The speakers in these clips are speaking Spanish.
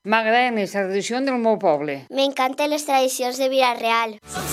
M'agraden les tradicions del meu poble. M'encanten les tradicions de Vila-real.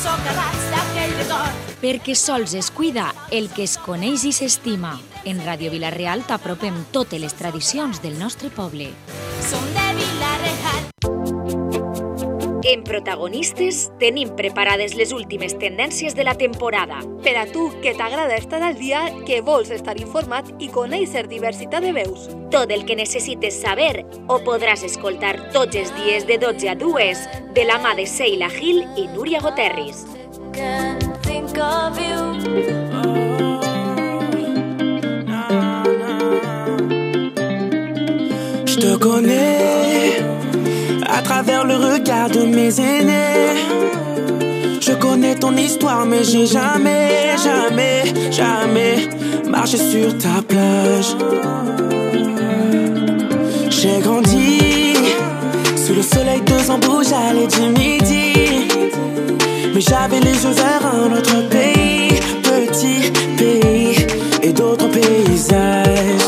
Perquè sols es cuida el que es coneix i s'estima. En Ràdio Vila-real t'apropem totes les tradicions del nostre poble. Som de Vila-real. En Protagonistes tenim preparades les últimes tendències de la temporada. Per a tu, que t'agrada estar al dia, que vols estar informat i conèixer diversitat de veus. Tot el que necessites saber ho podràs escoltar tots els dies de 12 a 2 de la mà de Seila Gil i Núria Goterris. Je te connais à travers le regard de mes aînés. Je connais ton histoire, mais j'ai jamais marché sur ta plage. J'ai grandi sous le soleil de Zambouja du midi, mais j'avais les yeux vers un autre pays, petit pays et d'autres paysages.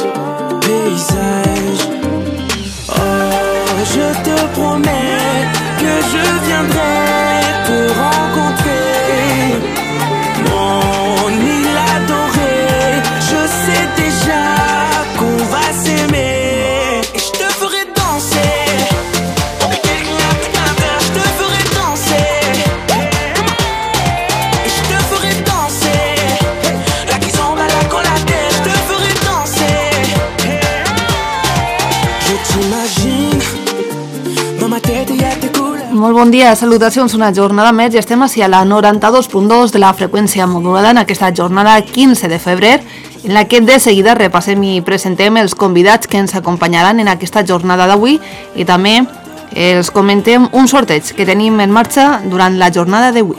Oh, je te promets que je viendrai te rencontrer. Mon île adorée, je sais déjà qu'on va s'aimer. Et je te ferai danser. Je te ferai danser. Et je te ferai danser. La kizomba, la collatelle, je te ferai danser. Je t'imagine dans ma tête et à tes couleurs. Molt bon dia, salutacions, una jornada més i estem així a la 92.2 de la freqüència modulada en aquesta jornada 15 de febrer, en la que de seguida repassem i presentem els convidats que ens acompanyaran en aquesta jornada d'avui i també els comentem un sorteig que tenim en marxa durant la jornada d'avui.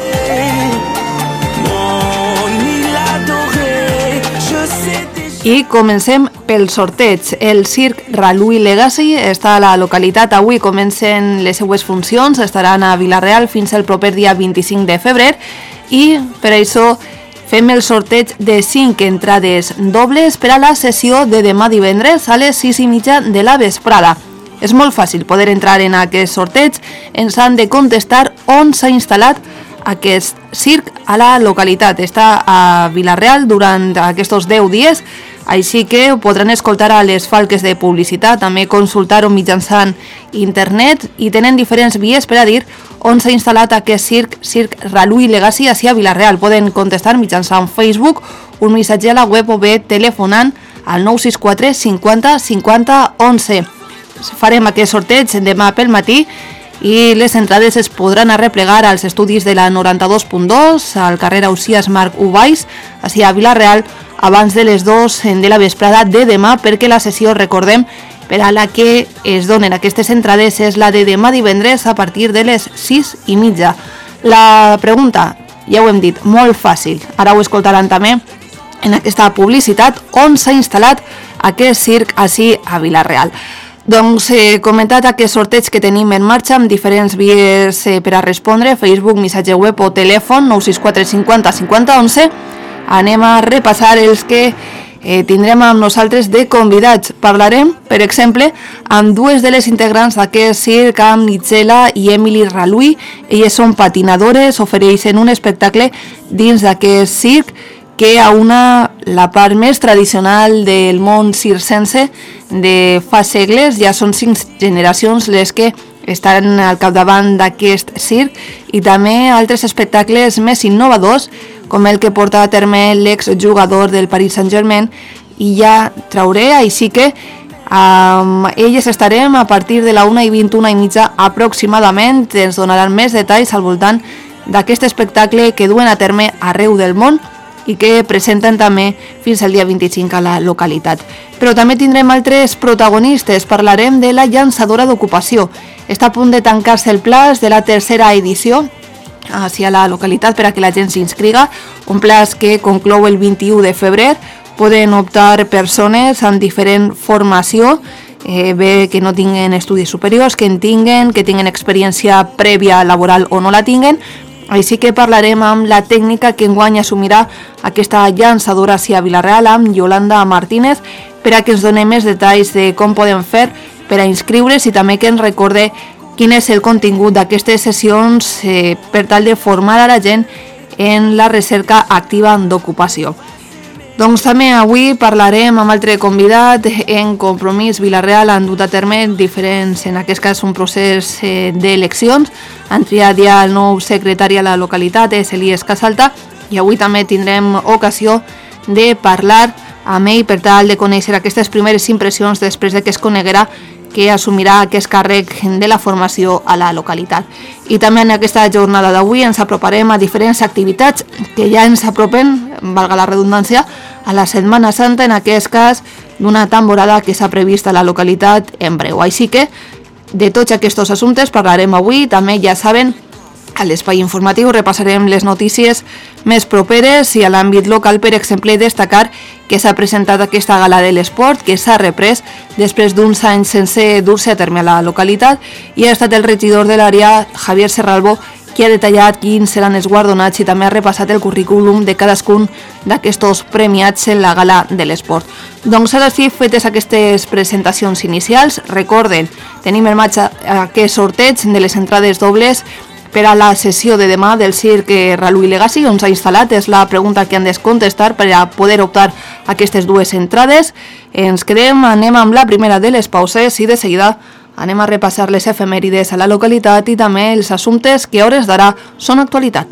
I comencem pel sorteig. El Circ Ralui Legacy està a la localitat. Avui comencen les seues funcions, estaran a Vila-real fins al proper dia 25 de febrer i per això fem el sorteig de 5 entrades dobles per a la sessió de demà divendres a les 6:30 de la vesprada. És molt fàcil poder entrar en aquest sorteig, ens han de contestar on s'ha instal·lat aquest circ a la localitat. Està a Vila-real durant aquests 10 dies, així que ho podran escoltar a les falques de publicitat, també consultar-ho mitjançant internet i tenen diferents vies per a dir on s'ha instal·lat aquest Circ Ralui Legacy a Vila-real. Poden contestar mitjançant Facebook, un missatge a la web o bé telefonant al 964 50 50 11. Farem aquest sorteig demà pel matí i les entrades es podran arreplegar als estudis de la 92.2 al carrer Ausiàs Marc Ubais, així a Vila-real, abans de les 2 de la vesprada de demà, perquè la sessió, recordem, per a la que es donen aquestes entrades és la de demà divendres a partir de les 6:30. La pregunta, ja ho hem dit, molt fàcil, ara ho escoltaran també en aquesta publicitat, on s'ha instal·lat aquest circ així a Vila-real. Doncs he comentat aquest sorteig que tenim en marxa amb diferents vies per a respondre, Facebook, missatge web o telèfon 964 50 50 11. Anem a repassar els que tindrem amb nosaltres de convidats. Parlarem, per exemple, amb dues de les integrants d'aquest circ, amb Nitzela i Emily Ralui. Elles són patinadores, ofereixen un espectacle dins d'aquest circ que aúna la part més tradicional del món circense de fa segles. Ja són 5 generacions les que estan al capdavant d'aquest circ i també altres espectacles més innovadors, com el que porta a terme l'exjugador del Paris Saint-Germain, i ja trauré, així que amb elles estarem a partir de la 1:20, 1:30 aproximadament. Ens donaran més detalls al voltant d'aquest espectacle que duen a terme arreu del món i que presenten també fins al dia 25 a la localitat. Però també tindrem altres protagonistes. Parlarem de la llançadora d'ocupació. Està a punt de tancar-se el plaç de la tercera edició a la localitat per a que la gent s'inscriga, un plaç que conclou el 21 de febrer. Poden optar persones amb diferent formació, bé que no tinguen estudis superiors, que tinguin experiència prèvia laboral o no la tinguen. Així que parlarem amb la tècnica que enguany assumirà aquesta llançadora a Vila-real, amb Yolanda Martínez, per a que ens doni més detalls de com podem fer per a inscriure's i també que ens recorde quin és el contingut d'aquestes sessions per tal de formar a la gent en la recerca activa d'ocupació. Doncs també avui parlarem amb altre convidat. En Compromís Vila-real han dut a terme diferents, en aquest cas un procés d'eleccions. Han triat ja el nou secretari a la localitat, és Elies Casalta, i avui també tindrem ocasió de parlar amb ell per tal de conèixer aquestes primeres impressions després de que es coneguerà que assumirà aquest càrrec de la formació a la localitat. I també en aquesta jornada d'avui ens aproparem a diferents activitats que ja ens apropen, valga la redundància, a la Setmana Santa, en aquest cas d'una temporada que s'ha previst a la localitat en breu. Així que de tots aquests assumptes parlarem avui. També ja saben, a l'espai informatiu repassarem les notícies més properes i a l'àmbit local, per exemple, destacar que s'ha presentat aquesta gala de l'esport que s'ha reprès després d'uns anys sense dur-se a terme a la localitat i ha estat el regidor de l'àrea, Javier Serralbo, qui ha detallat quins seran els guardonats i també ha repassat el currículum de cadascun d'aquests premiats en la gala de l'esport. Doncs ara sí, fetes aquestes presentacions inicials, recorden, tenim en marxa aquest sorteig de les entrades dobles per a la sessió de demà del Circ Raluí Legacy, on s'ha instal·lat. És la pregunta que han de contestar per a poder optar a aquestes dues entrades. Ens quedem, anem amb la primera de les pauses i de seguida anem a repassar les efemèrides a la localitat i també els assumptes que a hores d'ara són actualitat.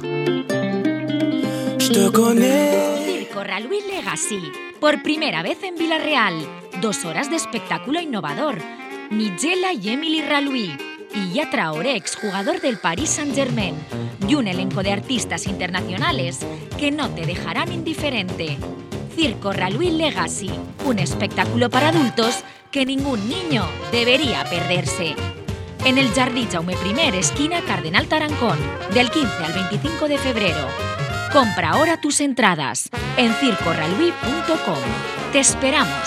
Circo Raluí Legacy, por primera vez en Vila-real. 2 horas de espectáculo innovador. Nigella y Emily Raluí. Illa Traoré, exjugador del Paris Saint-Germain, y un elenco de artistas internacionales que no te dejarán indiferente. Circo Raluí Legacy, un espectáculo para adultos que ningún niño debería perderse. En el Jardí Jaume I, esquina Cardenal Tarancón, del 15 al 25 de febrero. Compra ahora tus entradas en circoraluí.com. ¡Te esperamos!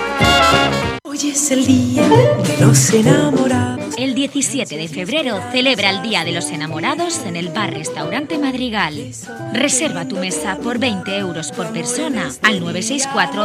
Hoy es el día de los enamorados. El 17 de febrero celebra el Día de los Enamorados en el bar-restaurante Madrigal. Reserva tu mesa por 20 euros por persona al 964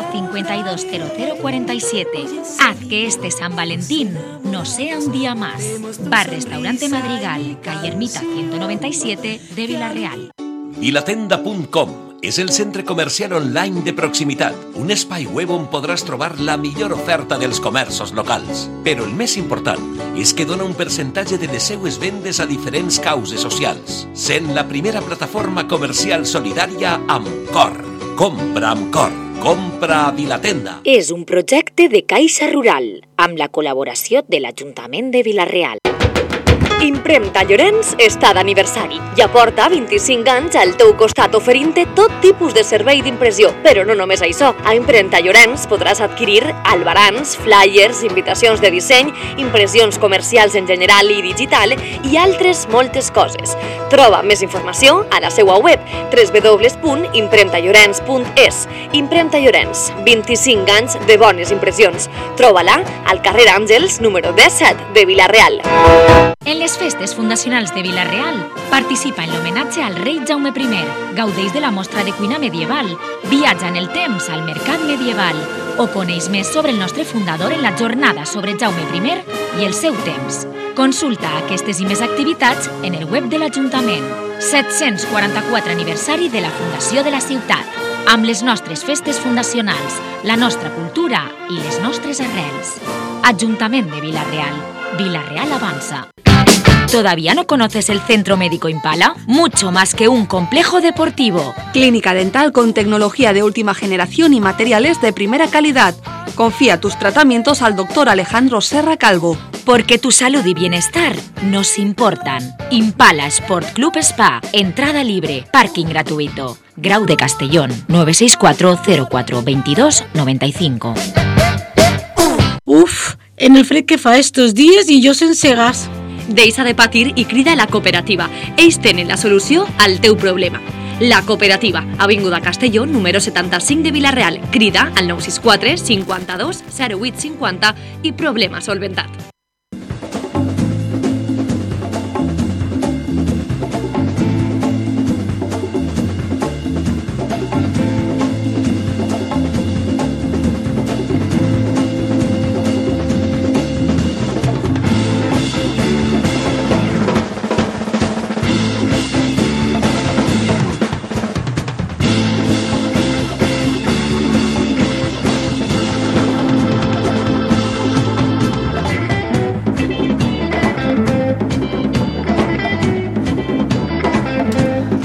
520047. Haz que este San Valentín no sea un día más. Bar-restaurante Madrigal, calle Ermita 197 de Vila-real. Vilatenda.com és el centre comercial online de proximitat, un espai web on podràs trobar la millor oferta dels comerços locals. Però el més important és que dona un percentatge de les seues vendes a diferents causes socials, sent la primera plataforma comercial solidària amb cor. Compra amb cor. Compra a Vilatenda. És un projecte de Caixa Rural, amb la col·laboració de l'Ajuntament de Vila-real. Impremta Llorenç està d'aniversari i aporta 25 anys al teu costat oferint-te tot tipus de servei d'impressió. Però no només això. A Impremta Llorenç podràs adquirir albarans, flyers, invitacions de disseny, impressions comercials en general i digital i altres moltes coses. Troba més informació a la seva web www.impremtallorens.es. Impremta Llorenç, 25 anys de bones impressions. Troba-la al carrer Àngels, número 17 de Vila-real. En les festes fundacionals de Vila-real participa en l'homenatge al rei Jaume I, gaudeix de la mostra de cuina medieval, viatja en el temps al mercat medieval o coneix més sobre el nostre fundador en la jornada sobre Jaume I i el seu temps. Consulta aquestes i més activitats en el web de l'Ajuntament. 744 aniversari de la fundació de la ciutat, amb les nostres festes fundacionals, la nostra cultura i les nostres arrels. Ajuntament de Vila-real. Vila-real avanza. ¿Todavía no conoces el Centro Médico Impala? Mucho más que un complejo deportivo. Clínica dental con tecnología de última generación y materiales de primera calidad. Confía tus tratamientos al doctor Alejandro Serra Calvo. Porque tu salud y bienestar nos importan. Impala Sport Club Spa. Entrada libre. Parking gratuito. Grau de Castellón. 964 04 22 95. Uf, en el fred que fa estos días i jo sense gas. Deixa de patir i crida a la cooperativa. Ells tenen la solució al teu problema. La cooperativa, avinguda Castelló, número 75 de Vila-real. Crida al 964 52 08 50 i problema solventat.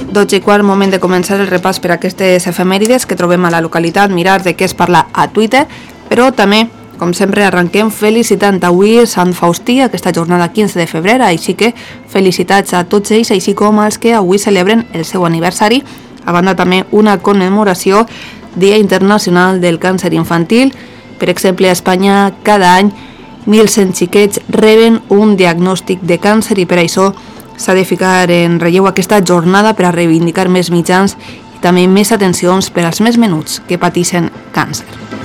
12:15, moment de començar el repàs per aquestes efemèrides que trobem a la localitat, mirar de què es parla a Twitter, però també, com sempre, arrenquem felicitant avui Sant Faustí, aquesta jornada 15 de febrer, així que felicitats a tots ells, així com als que avui celebren el seu aniversari, a banda també una commemoració Dia Internacional del Càncer Infantil. Per exemple, a Espanya cada any 1.100 xiquets reben un diagnòstic de càncer i per això s'ha de ficar en relleu aquesta jornada per a reivindicar més mitjans i també més atencions per als més menuts que pateixen càncer.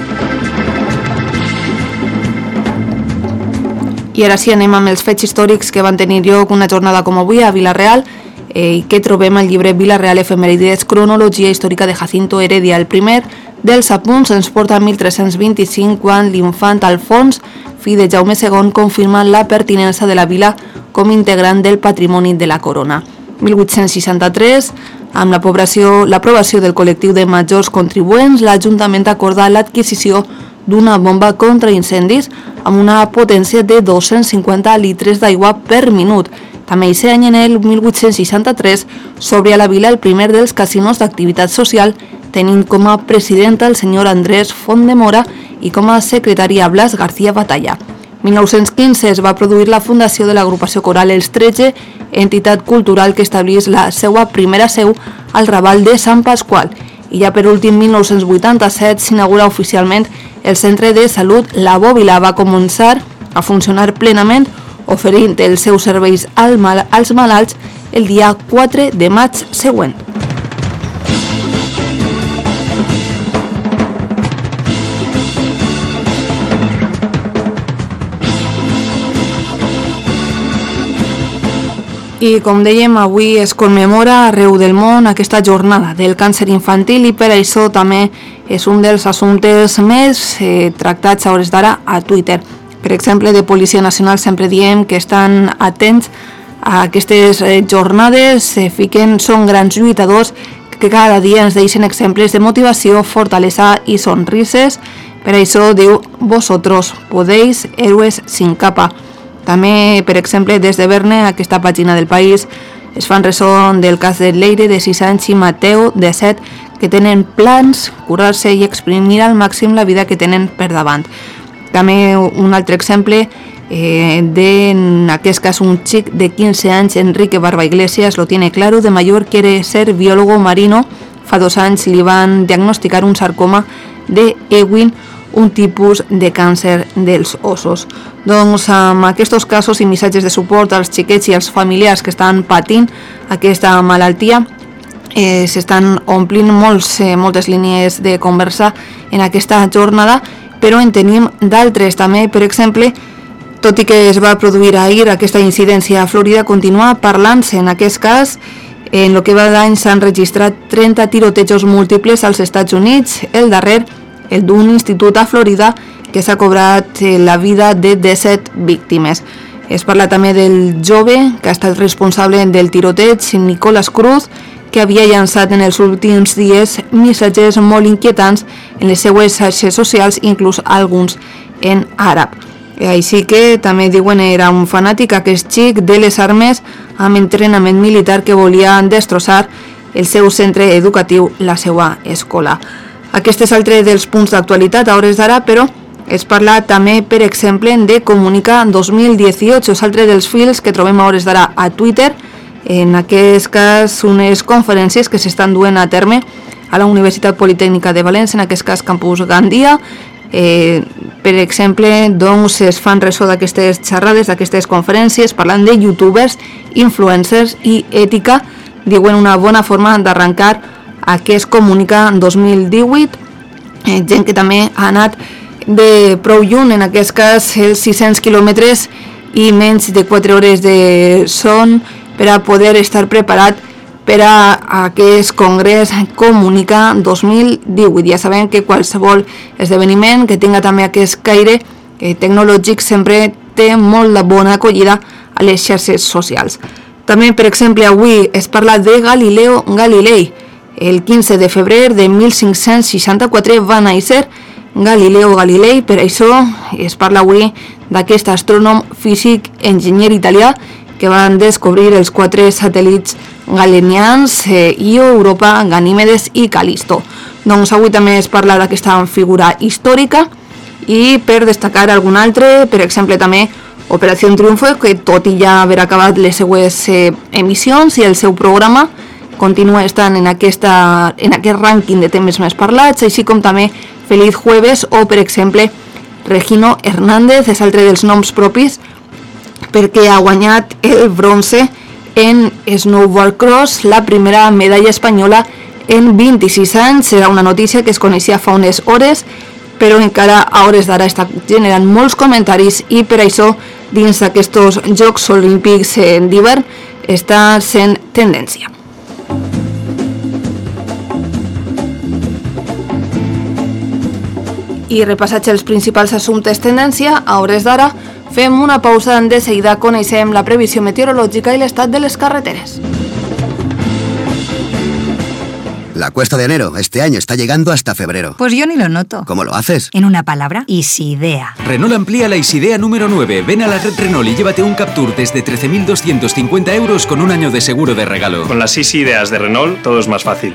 I ara sí, anem amb els fets històrics que van tenir lloc una jornada com avui a Vila-real i que trobem al llibre Vila-real Efemèrides, cronologia històrica de Jacinto Heredia. El primer dels apunts ens porta a 1325, quan l'infant Alfons, fill de Jaume II, confirma la pertinença de la vila com integrant del patrimoni de la corona. 1863, amb l'aprovació del col·lectiu de majors contribuents, l'Ajuntament acorda l'adquisició d'una bomba contra incendis amb una potència de 250 litres d'aigua per minut. També aquest any, en el 1863, s'obre a la vila el primer dels casinos d'activitat social, tenint com a presidenta el senyor Andrés Fontdemora i com a secretari a Blas García Batalla. 1915 es va produir la fundació de l'agrupació coral Els 13, entitat cultural que establís la seva primera seu al Raval de Sant Pasqual. I ja per últim, 1987, s'inaugura oficialment el Centre de Salut La Bòbila. Va començar a funcionar plenament, oferint els seus serveis als malalts el dia 4 de maig següent. I com dèiem, avui es commemora arreu del món aquesta jornada del càncer infantil i per això també és un dels assumptes més tractats a hores d'ara a Twitter. Per exemple, de Policia Nacional sempre diem que estan atents a aquestes jornades, són grans lluitadors que cada dia ens deixen exemples de motivació, fortalesa i sonrises. Per això diu, vosotros podéis, héroes sin capa. També, per exemple, des de Verne, aquesta pàgina del País, es fan ressò del cas de Leire, de 6 anys, i Mateu, de 7, que tenen plans, curar-se i exprimir al màxim la vida que tenen per davant. També un altre exemple, en aquest cas un xic de 15 anys, Enrique Barba Iglesias, lo tiene claro, de mayor quiere ser biólogo marino. Fa 2 anys li van diagnosticar un sarcoma de Ewing, un tipus de càncer dels ossos. Doncs amb aquests casos i missatges de suport als xiquets i als familiars que estan patint aquesta malaltia, s'estan omplint moltes línies de conversa en aquesta jornada, però en tenim d'altres també. Per exemple, tot i que es va produir ahir aquesta incidència a Florida, continua parlant-se. En aquest cas, en el que va d'any s'han registrat 30 tirotejos múltiples als Estats Units, el darrer, el d'un institut a Florida, que s'ha cobrat la vida de 17 víctimes. Es parla també del jove que ha estat responsable del tiroteig, Nicolás Cruz, que havia llançat en els últims dies missatges molt inquietants en les seues xarxes socials, inclús alguns en àrab. Així que també diuen era un fanàtic, aquest xic de les armes amb entrenament militar que volia destrossar el seu centre educatiu, la seva escola. Aquest és altre dels punts d'actualitat a hores d'ara, però es parla també, per exemple, de Comunica 2018, és altre dels fils que trobem a hores d'ara a Twitter. En aquest cas, unes conferències que s'estan duent a terme a la Universitat Politècnica de València, en aquest cas Campus Gandia. Per exemple, doncs, es fan ressò d'aquestes xerrades, d'aquestes conferències, parlant de youtubers, influencers i ètica. Diuen una bona forma d'arrencar aquest Comunica 2018, gent que també ha anat de prou lluny, en aquest cas 600 quilòmetres i menys de 4 hores de son per a poder estar preparat per a aquest congrés Comunica 2018. Ja sabem que qualsevol esdeveniment que tinga també aquest caire tecnològic sempre té molt de bona acollida a les xarxes socials. També, per exemple, avui es parla de Galileo Galilei. El 15 de febrer de 1564 va néixer Galileo Galilei, per això es parla avui d'aquest astrònom, físic, enginyer italià que van descobrir els 4 satèl·lits galenians, Io, Europa, Ganímedes i Calisto. Doncs avui també es parla d'aquesta figura històrica i per destacar algun altre, per exemple també Operació Triunfo, que tot i ja haver acabat les seues emissions i el seu programa continua estant en aquest rànquing de temes més parlats, així com també Feliz Jueves o, per exemple, Regino Hernández és altre dels noms propis perquè ha guanyat el bronze en snowboard cross, la primera medalla espanyola en 26 anys. Era una notícia que es coneixia fa unes hores, però encara a hores d'ara està generant molts comentaris i per això dins d'aquests Jocs Olímpics d'hivern està sent tendència. I repassats els principals assumptes tendència, a hores d'ara fem una pausa de seguida coneixem la previsió meteorològica i l'estat de les carreteres. La cuesta de enero este año está llegando hasta febrero. Pues yo ni lo noto. ¿Cómo lo haces? En una palabra, Isidea. Renault amplía la Isidea número 9. Ven a la red Renault y llévate un Captur desde 13.250 euros con un año de seguro de regalo. Con las Isideas de Renault todo es más fácil.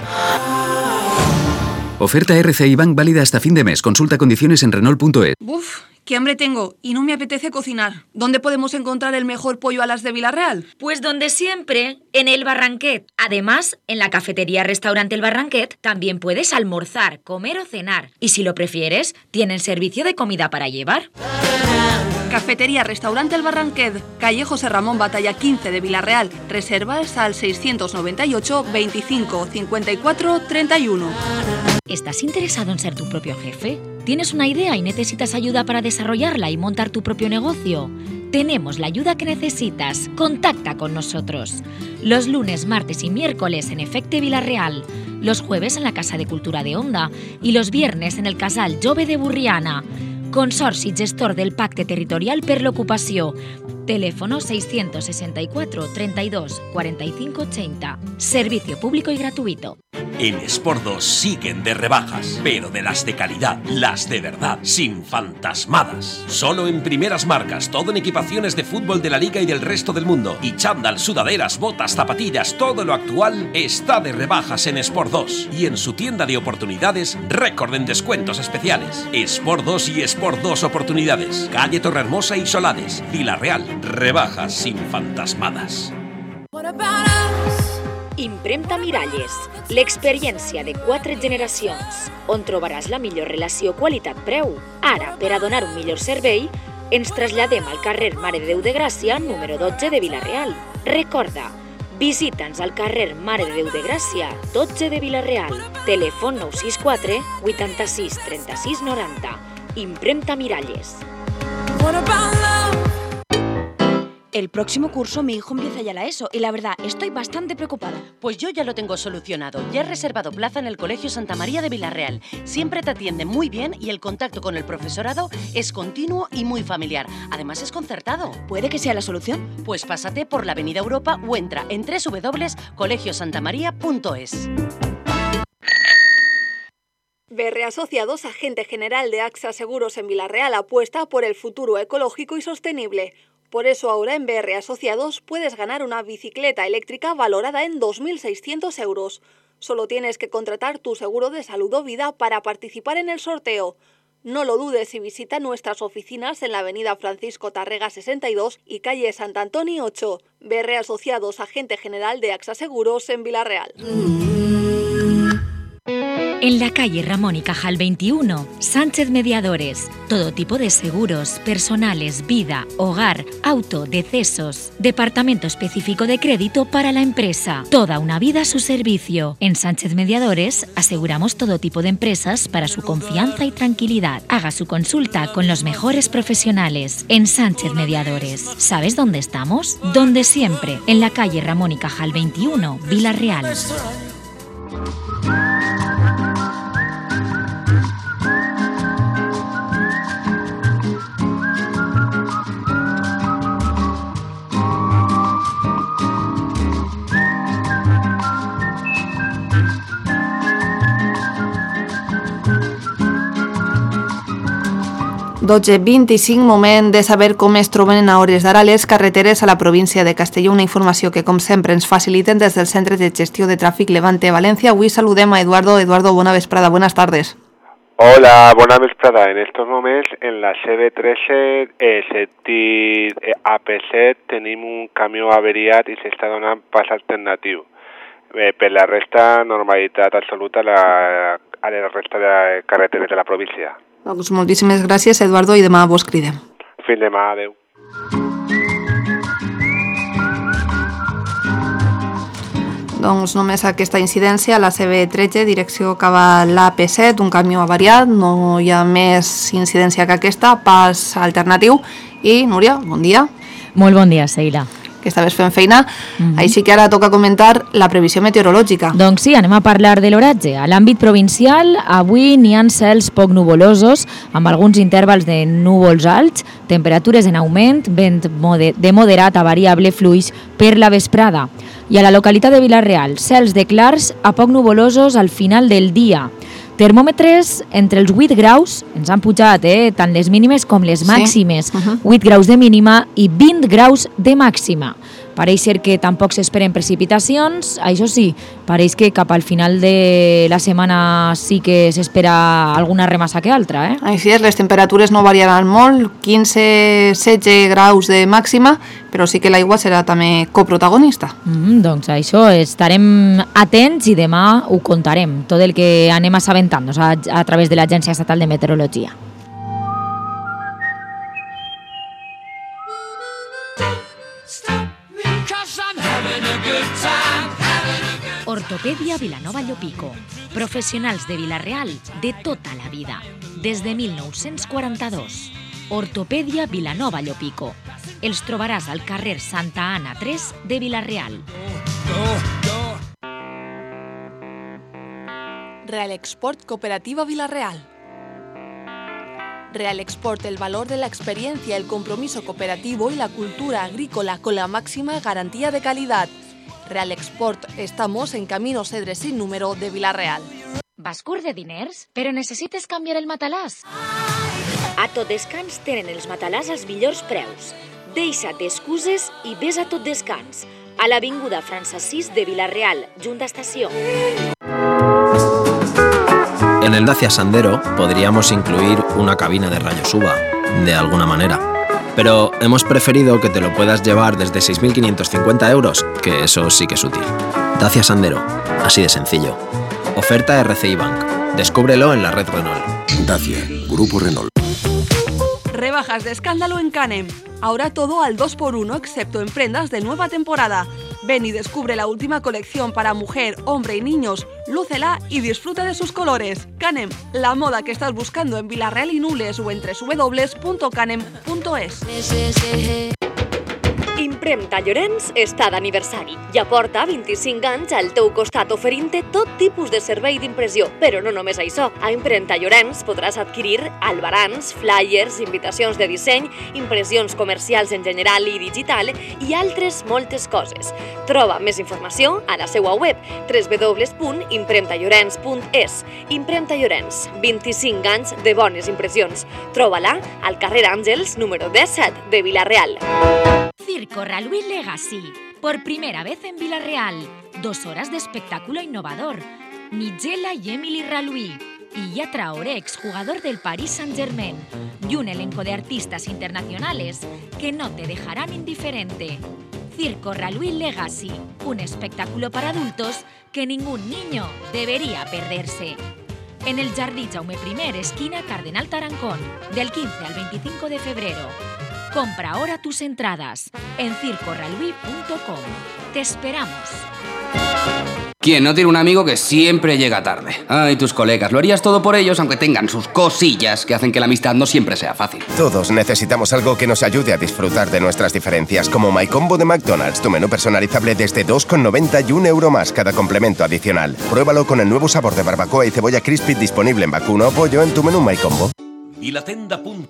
Oferta RCI Bank válida hasta fin de mes. Consulta condiciones en Renault.es. Uf, qué hambre tengo y no me apetece cocinar. ¿Dónde podemos encontrar el mejor pollo alas de Vila-real? Pues donde siempre, en El Barranquet. Además, en la cafetería Restaurante El Barranquet también puedes almorzar, comer o cenar. Y si lo prefieres, tienen servicio de comida para llevar. Cafetería Restaurante El Barranquet, calle José Ramón Batalla 15 de Vila-real. Reservas al 698 25 54 31. ¿Estás interesado en ser tu propio jefe? ¿Tienes una idea y necesitas ayuda para desarrollarla y montar tu propio negocio? Tenemos la ayuda que necesitas. Contacta con nosotros. Los lunes, martes y miércoles en Efecte Vila-real. Los jueves en la Casa de Cultura de Onda. Y los viernes en el Casal Jove de Burriana. Consorci gestor del Pacte Territorial per l'Ocupació. Teléfono 664 32 45 80. Servicio público y gratuito. En Sport 2 siguen de rebajas, pero de las de calidad, las de verdad, sin fantasmadas. Solo en primeras marcas, todo en equipaciones de fútbol de la Liga y del resto del mundo. Y chándal, sudaderas, botas, zapatillas, todo lo actual está de rebajas en Sport 2. Y en su tienda de oportunidades, récord en descuentos especiales. Sport 2 y Sport 2 Oportunidades. Calle Torrehermosa y Solades. Vila-real, rebajas sin fantasmadas. Impremta Miralles, l'experiència de 4 generacions, on trobaràs la millor relació qualitat-preu. Ara, per a donar un millor servei, ens traslladem al carrer Mare de Déu de Gràcia, número 12 de Vila-real. Recorda, visita'ns al carrer Mare de Déu de Gràcia, 12 de Vila-real. Telèfon 964 86 36 90. Impremta Miralles. El próximo curso mi hijo empieza ya la ESO y la verdad estoy bastante preocupada. Pues yo ya lo tengo solucionado. Ya he reservado plaza en el Colegio Santa María de Vila-real. Siempre te atienden muy bien y el contacto con el profesorado es continuo y muy familiar. Además es concertado. ¿Puede que sea la solución? Pues pásate por la Avenida Europa o entra en www.colegiosantamaria.es. BR Asociados, agente general de AXA Seguros en Vila-real, apuesta por el futuro ecológico y sostenible. Por eso ahora en BR Asociados puedes ganar una bicicleta eléctrica valorada en 2.600 euros. Solo tienes que contratar tu seguro de salud o vida para participar en el sorteo. No lo dudes y visita nuestras oficinas en la avenida Francisco Tarrega 62 y calle Sant Antoni 8. BR Asociados, agente general de AXA Seguros en Vila-real. En la calle Ramón y Cajal 21, Sánchez Mediadores. Todo tipo de seguros, personales, vida, hogar, auto, decesos. Departamento específico de crédito para la empresa. Toda una vida a su servicio. En Sánchez Mediadores aseguramos todo tipo de empresas para su confianza y tranquilidad. Haga su consulta con los mejores profesionales. En Sánchez Mediadores. ¿Sabes dónde estamos? Donde siempre. En la calle Ramón y Cajal 21, Vila-real. 12:25, moment de saber com es troben a hores d'ara les carreteres a la província de Castelló. Una informació que, com sempre, ens faciliten des del Centre de Gestió de Tràfic Levante València. Avui saludem a Eduardo. Eduardo, bona vesprada, buenas tardes. Hola, bona vesprada. En estos moments, en la CV13, sentit AP7, tenim un camió averiat i s'està donant pas alternatiu. Per la resta, normalitat absoluta a la resta de carreteres de la província. Doncs moltíssimes gràcies, Eduardo, i demà vos cridem. Fins demà, adeu. Doncs només aquesta incidència a la CV13, direcció cap a l'AP7, un camió avariat, no hi ha més incidència que aquesta, pas alternatiu. I, Núria, bon dia. Molt bon dia, Seila. Que estaves fent feina, així que ara toca comentar la previsió meteorològica. Doncs sí, anem a parlar de l'oratge. A l'àmbit provincial, avui n'hi ha cels poc nuvolosos, amb alguns intervals de núvols alts, temperatures en augment, vent de moderat a variable fluix per la vesprada. I a la localitat de Vila-real, cels de clars a poc nuvolosos al final del dia. Termòmetres entre els 8 graus, ens han pujat tant les mínimes com les màximes, 8 graus de mínima i 20 graus de màxima. Pareix ser que tampoc s'esperen precipitacions, això sí, pareix que cap al final de la setmana sí que s'espera alguna remassa que altra. Així és, les temperatures no variaran molt, 15-16 graus de màxima, però sí que l'aigua serà també coprotagonista. Doncs això, estarem atents i demà ho contarem, tot el que anem assabentant a través de l'Agència Estatal de Meteorologia. Ortopèdia Vilanova Llopico. Professionals de Vila-real de tota la vida. Des de 1942. Ortopèdia Vilanova Llopico. Els trobaràs al carrer Santa Anna 3 de Vila-real. Real Export Cooperativa Vila-real. Real Export, el valor de la experiencia, el compromiso cooperativo y la cultura agrícola con la máxima garantía de calidad. Real Export, estamos en Camino Cedre sin número de Vila-real. Vas curt de diners, però necessites canviar el matalàs? A Tot Descans tenen els matalàs als millors preus. Deixa't d'excuses i ves a Tot Descans, a l'avinguda Francesís de Vila-real, junt a estació. En el Dacia Sandero podríamos incluir una cabina de rayos UVA, de alguna manera. Pero hemos preferido que te lo puedas llevar desde 6.550 euros, que eso sí que es útil. Dacia Sandero, así de sencillo. Oferta RCI Bank. Descúbrelo en la red Renault. Dacia, Grupo Renault. Rebajas de escándalo en Canem. Ahora todo al 2x1 excepto en prendas de nueva temporada. Ven y descubre la última colección para mujer, hombre y niños. Lúcela y disfruta de sus colores. Canem, la moda que estás buscando en Vila-real y Nules o en www.canem.es. Impremta Llorenç està d'aniversari i aporta 25 anys al teu costat oferint-te tot tipus de servei d'impressió. Però no només això. A Impremta Llorenç podràs adquirir albarans, flyers, invitacions de disseny, impressions comercials en general i digital i altres moltes coses. Troba més informació a la seva web www.impremtallorens.es. Impremta Llorenç, 25 anys de bones impressions. Troba-la al carrer Àngels, número 17 de Vila-real. Circo Raluí Legacy. Por primera vez en Vila-real. 2 horas de espectáculo innovador. Nigella y Emily Raluí. Illa Traoré, exjugador del Paris Saint-Germain. Y un elenco de artistas internacionales que no te dejarán indiferente. Circo Raluí Legacy. Un espectáculo para adultos que ningún niño debería perderse. En el Jardí Jaume I, esquina Cardenal Tarancón. Del 15 al 25 de febrero. Compra ahora tus entradas en circorraluí.com. Te esperamos. ¿Quién no tiene un amigo que siempre llega tarde? Ay, tus colegas, lo harías todo por ellos aunque tengan sus cosillas que hacen que la amistad no siempre sea fácil. Todos necesitamos algo que nos ayude a disfrutar de nuestras diferencias, como MyCombo de McDonald's, tu menú personalizable desde 2,90 y €1 más cada complemento adicional. Pruébalo con el nuevo sabor de barbacoa y cebolla crispy disponible en vacuno o pollo en tu menú MyCombo. Vilatenda.com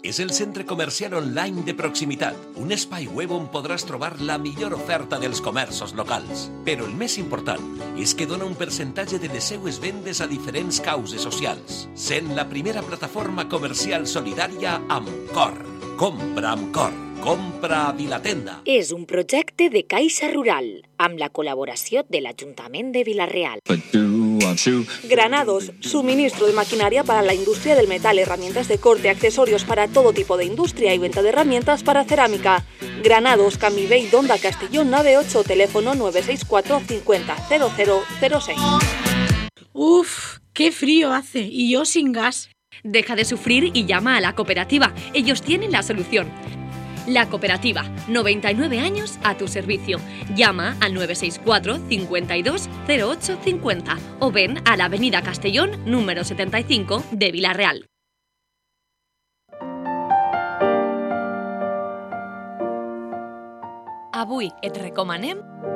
és el centre comercial online de proximitat, un espai web on podràs trobar la millor oferta dels comerços locals. Però el més important és que dona un percentatge de les seues vendes a diferents causes socials, sent la primera plataforma comercial solidària amb cor. Compra amb cor. Compra a Vilatenda. És un projecte de Caixa Rural, amb la col·laboració de l'Ajuntament de Vila-real. Granados, suministro de maquinaria para la industria del metal, herramientas de corte, accesorios para todo tipo de industria y venta de herramientas para cerámica. Granados, Camivey, Donda, Castellón, nave 8, teléfono 964 50 0006. Uf, qué frío hace, y yo sin gas. Deja de sufrir y llama a la cooperativa. Ellos tienen la solución. La Cooperativa, 99 años a tu servicio. Llama al 964 52 08 50 o ven a la Avenida Castellón, número 75 de Vila-real. Avui et recomanem...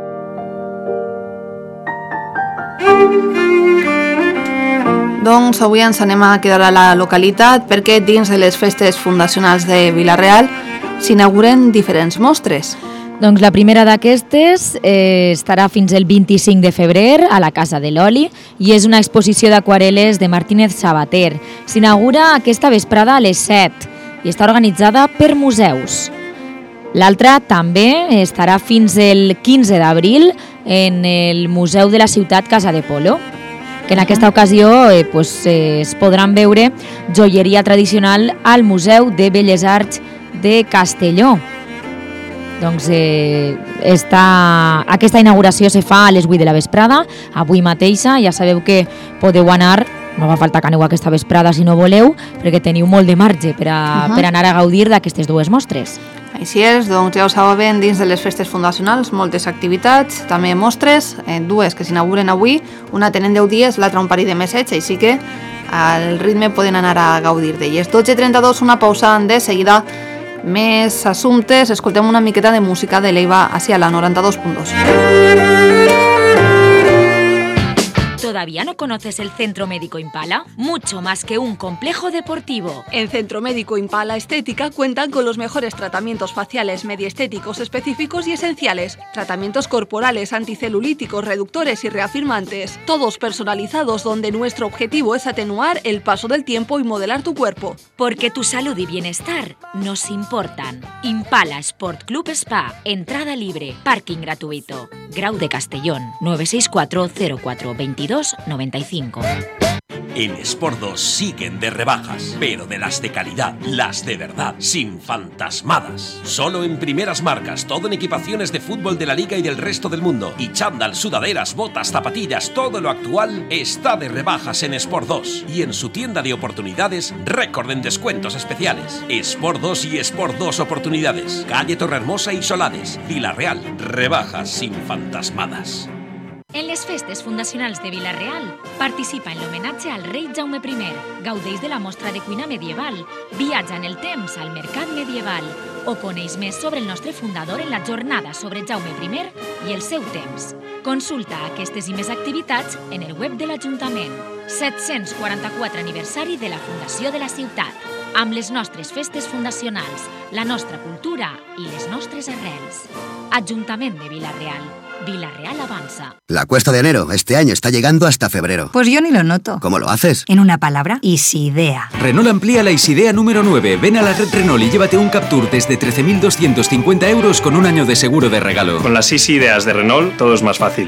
Doncs avui ens anem a quedar a la localitat perquè dins de les festes fundacionals de Vila-real s'inauguren diferents mostres. Doncs la primera d'aquestes estarà fins el 25 de febrer a la Casa de l'Oli i és una exposició d'aquarel·les de Martínez Sabater. S'inaugura aquesta vesprada a les 7 i està organitzada per museus. L'altra també estarà fins el 15 d'abril en el Museu de la Ciutat Casa de Polo, que en aquesta ocasió es podran veure joieria tradicional al Museu de Belles Arts de Castelló. Doncs aquesta inauguració se fa a les 8 de la vesprada, avui mateixa. Ja sabeu que podeu anar, no fa falta que aneu aquesta vesprada si no voleu, perquè teniu molt de marge per anar a gaudir d'aquestes dues mostres. Així és, doncs ja ho saben, dins de les festes fundacionals, moltes activitats, també mostres, dues que s'inauguren avui, una tenen 10 dies, l'altra un parell de mesets, així que al ritme poden anar a gaudir d'elles. 12:32, una pausa, de seguida més assumptes, escoltem una miqueta de música de l'Eiva hacia la 92.2. ¿Todavía no conoces el Centro Médico Impala? Mucho más que un complejo deportivo. En Centro Médico Impala Estética cuentan con los mejores tratamientos faciales mediestéticos específicos y esenciales, tratamientos corporales, anticelulíticos, reductores y reafirmantes, todos personalizados donde nuestro objetivo es atenuar el paso del tiempo y modelar tu cuerpo. Porque tu salud y bienestar nos importan. Impala Sport Club Spa, entrada libre, parking gratuito. Grau de Castellón, 964 04 22 95. En Sport 2 siguen de rebajas, pero de las de calidad, las de verdad, sin fantasmadas. Solo en primeras marcas, todo en equipaciones de fútbol de la Liga y del resto del mundo. Y chándal, sudaderas, botas, zapatillas, todo lo actual está de rebajas en Sport 2. Y en su tienda de oportunidades, récord en descuentos especiales. Sport 2 y Sport 2 Oportunidades. Calle Torrehermosa y Solades. Vila-real, rebajas sin fantasmadas. En les festes fundacionals de Vila-real participa en l'homenatge al rei Jaume I, gaudeix de la mostra de cuina medieval, viatja en el temps al mercat medieval o coneix més sobre el nostre fundador en la jornada sobre Jaume I i el seu temps. Consulta aquestes i més activitats en el web de l'Ajuntament. 744 aniversari de la Fundació de la Ciutat, amb les nostres festes fundacionals, la nostra cultura i les nostres arrels. Ajuntament de Vila-real. Vila-real avanza. La cuesta de enero este año está llegando hasta febrero. Pues yo ni lo noto. ¿Cómo lo haces? En una palabra, Isidea. Renault amplía la Isidea número 9. Ven a la red Renault y llévate un Captur desde 13.250 euros con un año de seguro de regalo. Con las Easy Ideas de Renault, todo es más fácil.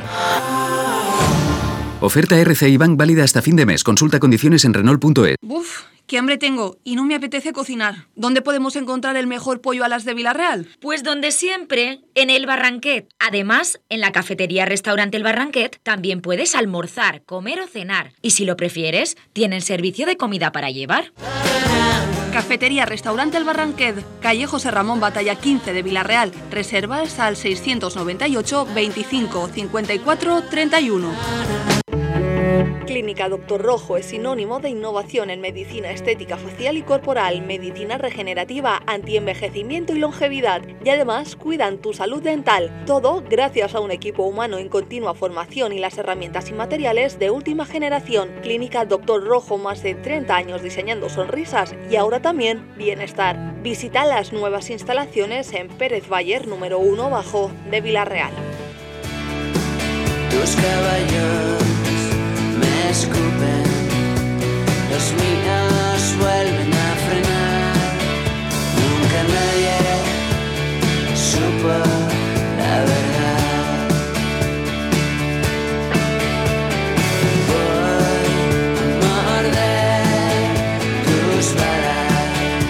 Oferta RCI Bank válida hasta fin de mes. Consulta condiciones en Renault.es. Uf, qué hambre tengo y no me apetece cocinar. ¿Dónde podemos encontrar el mejor pollo a las de Vila-real? Pues donde siempre, en El Barranquet. Además, en la cafetería-restaurante El Barranquet también puedes almorzar, comer o cenar. Y si lo prefieres, tienen servicio de comida para llevar. Cafetería-restaurante El Barranquet, calle José Ramón Batalla 15 de Vila-real. Reservas al 698 25 54 31. Clínica Doctor Rojo es sinónimo de innovación en medicina estética facial y corporal, medicina regenerativa, antienvejecimiento y longevidad, y además cuidan tu salud dental. Todo gracias a un equipo humano en continua formación y las herramientas y materiales de última generación. Clínica Doctor Rojo, más de 30 años diseñando sonrisas y ahora también bienestar. Visita las nuevas instalaciones en Pérez Bayer número 1 bajo de Vila-real. Tus caballos me escupen, los míos vuelven a frenar. Nunca nadie supo la verdad. Voy a morder tus balas,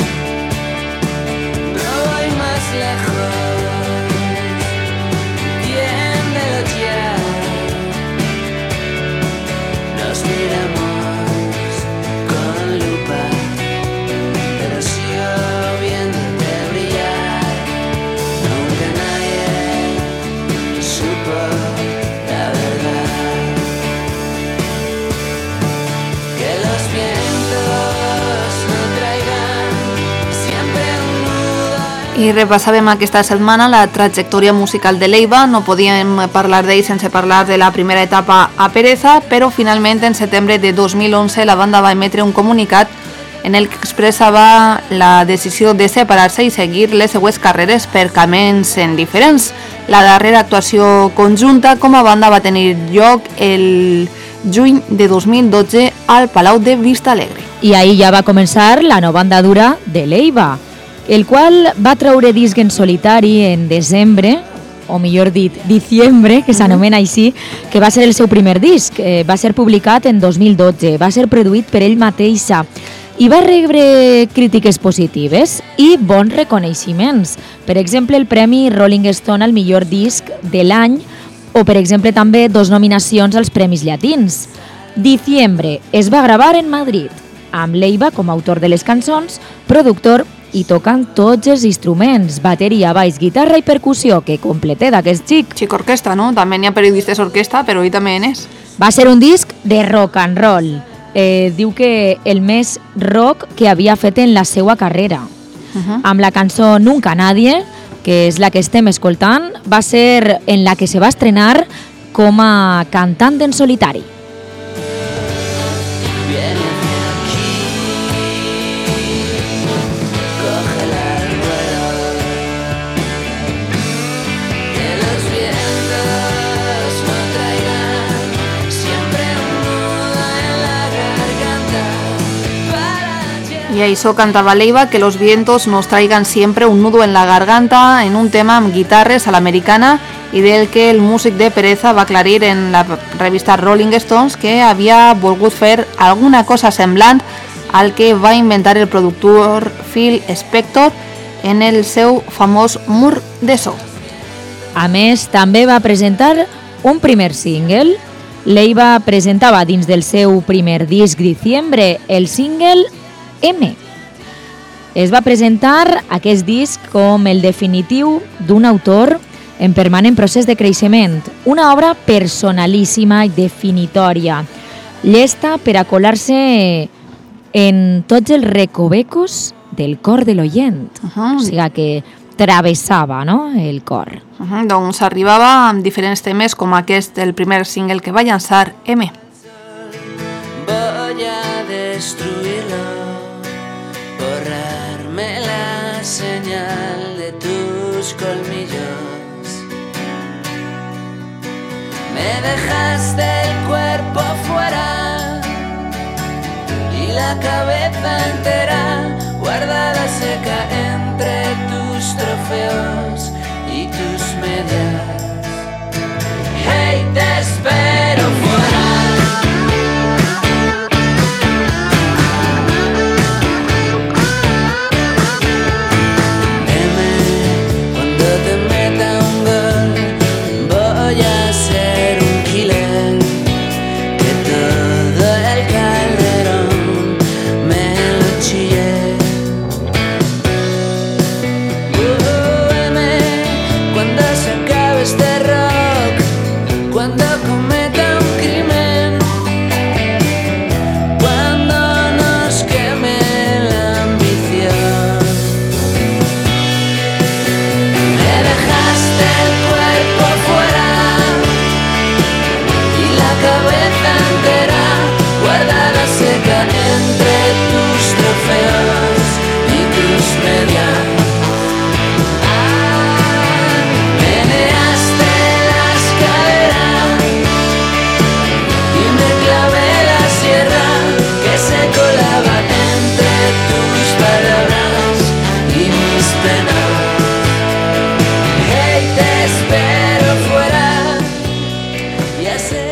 no voy más lejos. Miramos con lupa, pero sigo viéndote brillar. Nunca nadie supo la verdad. Que los vientos no traigan siempre un nudo. I repassàvem aquesta setmana la trajectòria musical de Leiva. No podíem parlar d'ell sense parlar de la primera etapa a Pereza, però finalment en setembre de 2011 la banda va emetre un comunicat en el que expressava la decisió de separar-se i seguir les seues carreres per camins diferents. La darrera actuació conjunta com a banda va tenir lloc el juny de 2012 al Palau de Vistalegre. I ahir ja va començar la nova andadura de Leiva, el qual va treure disc en solitari en desembre, o millor dit, diciembre, que s'anomena així, que va ser el seu primer disc. Va ser publicat en 2012, va ser produït per ell mateixa i va rebre crítiques positives i bons reconeixements. Per exemple, el Premi Rolling Stone al millor disc de l'any o, per exemple, també 2 nominacions als Premis Llatins. Diciembre es va gravar en Madrid, amb Leiva com a autor de les cançons, productor i tocant tots els instruments, bateria, baix, guitarra i percussió, que completé d'aquest xic. Xic orquestra, no? També n'hi ha periodistes orquestra, però ell també n'és. Va ser un disc de rock and roll. Diu que el més rock que havia fet en la seva carrera. Amb la cançó Nunca Nadie, que és la que estem escoltant, va ser en la que se va estrenar com a cantant en solitari. Y això cantava Leiva, que los vientos nos traigan siempre un nudo en la garganta, en un tema amb guitarres a l'americana i del que el músic de Pereza va aclarir en la revista Rolling Stones que havia volgut fer alguna cosa semblant al que va inventar el productor Phil Spector en el seu famós mur de so. A més, també va presentar un primer single. Leiva presentava dins del seu primer disc Diciembre el single M. Es va presentar aquest disc com el definitiu d'un autor en permanent procés de creixement, una obra personalíssima i definitòria, llesta per a colar-se en tots els recovecos del cor de l'oient, o sigui que travessava, no?, el cor. Doncs arribava amb diferents temes com aquest, el primer single que va llançar, M. Voy a destruirlo, borrarme la señal de tus colmillos. Me dejaste el cuerpo fuera y la cabeza entera guardada seca entre tus trofeos y tus medias. Hey, te espero fuera.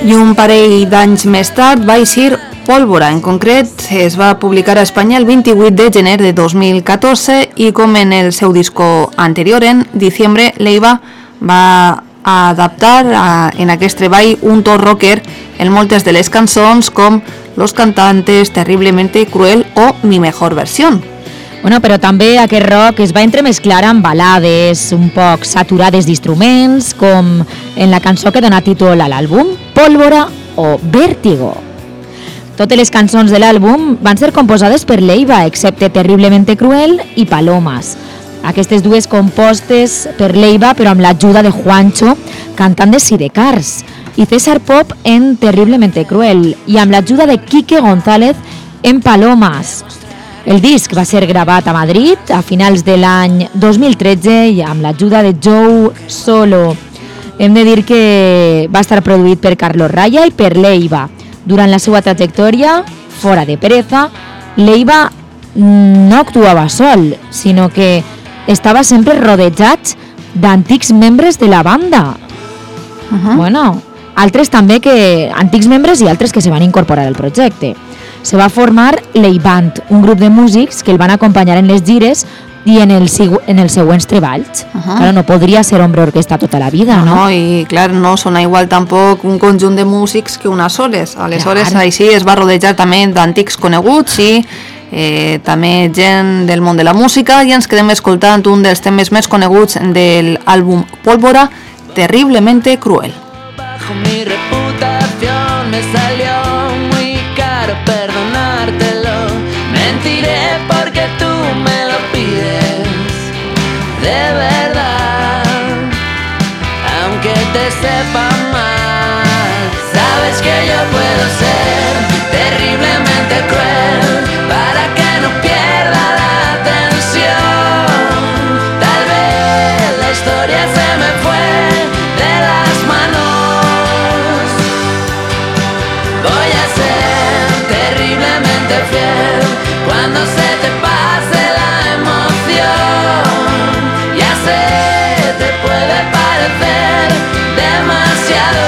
I un parell d'anys més tard va eixir Pólvora. En concret, es va publicar a Espanya el 28 de gener de 2014 i com en el seu disco anterior, en Diciembre, Leiva va adaptar en aquest treball un to rocker en moltes de les cançons com Los Cantantes, Terriblemente Cruel o Mi Mejor Versión. Bueno, però també aquest rock es va entremesclar amb balades un poc saturades d'instruments, com en la cançó que dona títol a l'àlbum, Pólvora o Vértigo. Totes les cançons de l'àlbum van ser composades per Leiva, excepte Terriblemente Cruel i Palomas. Aquestes dues compostes per Leiva, però amb l'ajuda de Juancho, cantant de Sidecars, i César Pop en Terriblemente Cruel, i amb l'ajuda de Quique González en Palomas. El disc va ser gravat a Madrid a finals de l'any 2013 i amb l'ajuda de Joe Solo. Hem de dir que va estar produït per Carlos Raya i per Leiva. Durant la seva trajectòria, fora de Pereza, Leiva no actuava sol, sinó que estava sempre rodejat d'antics membres de la banda. Bueno, altres també antics membres i altres que se van incorporar al projecte. Se va formar Leiband, un grup de músics que el van acompanyar en les gires i en els següents treballs. Claro, no podria ser hombre orquestra tota la vida, no? No, i clar, no sona igual tampoc un conjunt de músics que unes soles. Aleshores, així es va rodejar també d'antics coneguts i també gent del món de la música, i ens quedem escoltant un dels temes més coneguts de l'àlbum Pólvora, Terriblemente Cruel. Bajo mi reputación me salió muy caro perdonártelo. Mentiré porque tú me lo pides de verdad, aunque te sepa mal. Sabes que yo puedo ser terriblemente cruel para que no pierda la atención. Tal vez la historia se me fue de las manos. Voy a ser terriblemente fiel cuando se te pase la emoción. Ya sé, te puede parecer demasiado.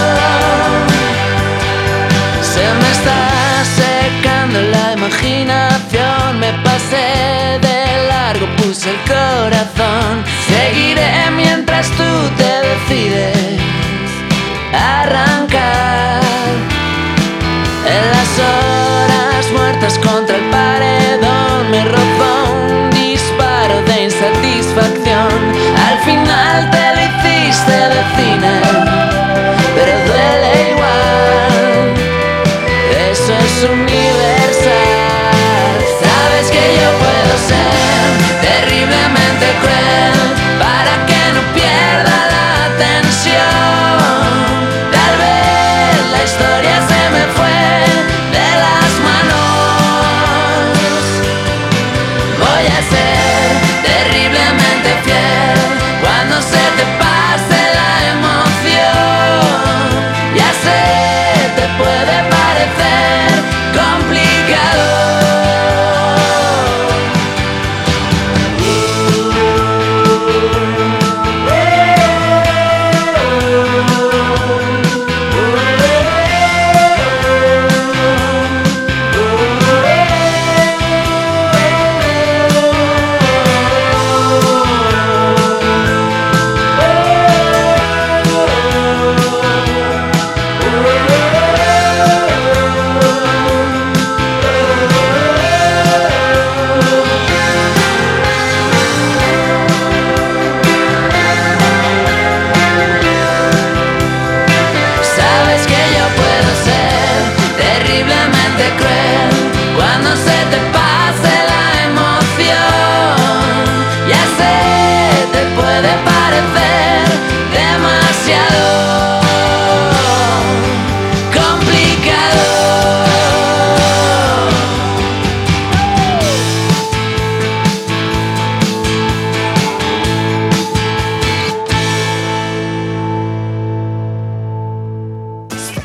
Se me está secando la imaginación, me pasé de largo, puse el corazón. Seguiré mientras tú te decides arrancar. En las horas muertas contra el paredón me rozó un disparo de insatisfacción. Al final te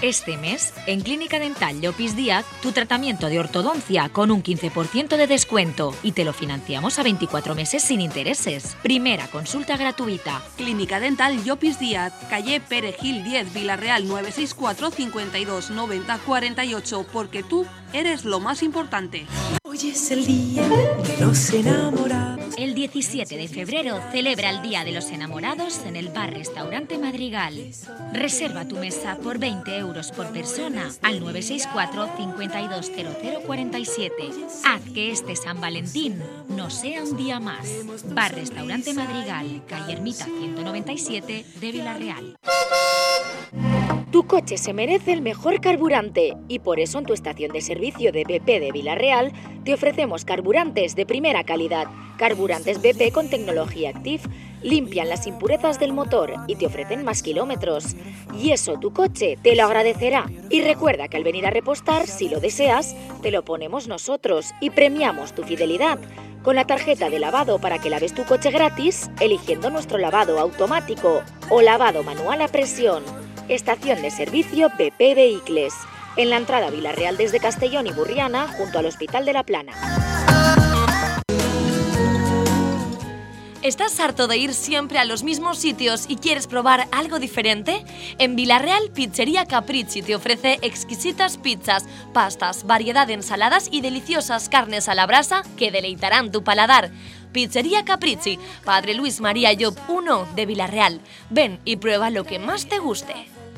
Este mes, en Clínica Dental Llopis Díaz, tu tratamiento de ortodoncia con un 15% de descuento y te lo financiamos a 24 meses sin intereses. Primera consulta gratuita. Clínica Dental Llopis Díaz, calle Perejil 10, Villarreal 964 52 90 48, porque tú eres lo más importante. Hoy es el día de los enamorados. El 17 de febrero celebra el Día de los Enamorados en el bar-restaurante Madrigal. Reserva tu mesa por 20 euros por persona al 964 520047. Haz que este San Valentín no sea un día más. Bar-restaurante Madrigal, calle Ermita 197 de Villarreal. Tu coche se merece el mejor carburante y por eso en tu estación de servicio de BP de Villarreal te ofrecemos carburantes de primera calidad. Carburantes BP con tecnología Active limpian las impurezas del motor y te ofrecen más kilómetros. Y eso tu coche te lo agradecerá. Y recuerda que al venir a repostar, si lo deseas, te lo ponemos nosotros y premiamos tu fidelidad con la tarjeta de lavado para que laves tu coche gratis eligiendo nuestro lavado automático o lavado manual a presión. Estación de servicio BP Vehicles, en la entrada Villarreal desde Castellón y Burriana, junto al Hospital de la Plana. ¿Estás harto de ir siempre a los mismos sitios y quieres probar algo diferente? En Villarreal, Pizzería Capricci te ofrece exquisitas pizzas, pastas, variedad de ensaladas y deliciosas carnes a la brasa que deleitarán tu paladar. Pizzería Capricci, Padre Luis María Llop 1 de Villarreal. Ven y prueba lo que más te guste.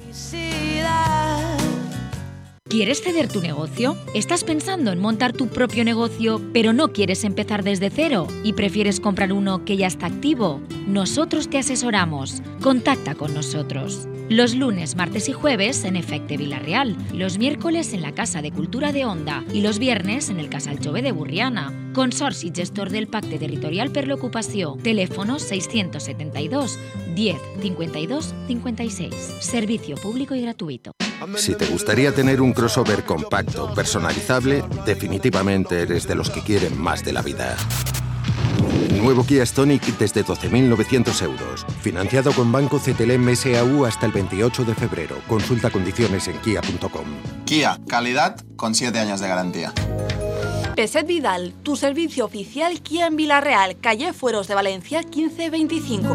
¿Quieres ceder tu negocio? ¿Estás pensando en montar tu propio negocio, pero no quieres empezar desde cero y prefieres comprar uno que ya está activo? Nosotros te asesoramos. Contacta con nosotros. Los lunes, martes y jueves en Efecte Villarreal, los miércoles en la Casa de Cultura de Onda y los viernes en el Casal Jove de Burriana. Consorci gestor del Pacte Territorial per l'Ocupació. Teléfono 672 10 52 56. Servicio público y gratuito. Si te gustaría tener un crossover compacto, personalizable, definitivamente eres de los que quieren más de la vida. Nuevo Kia Stonic desde 12.900 euros. Financiado con Banco CTLM SAU hasta el 28 de febrero. Consulta condiciones en kia.com. Kia, calidad con 7 años de garantía. Peset Vidal, tu servicio oficial Kia en Villarreal, calle Fueros de Valencia 1525.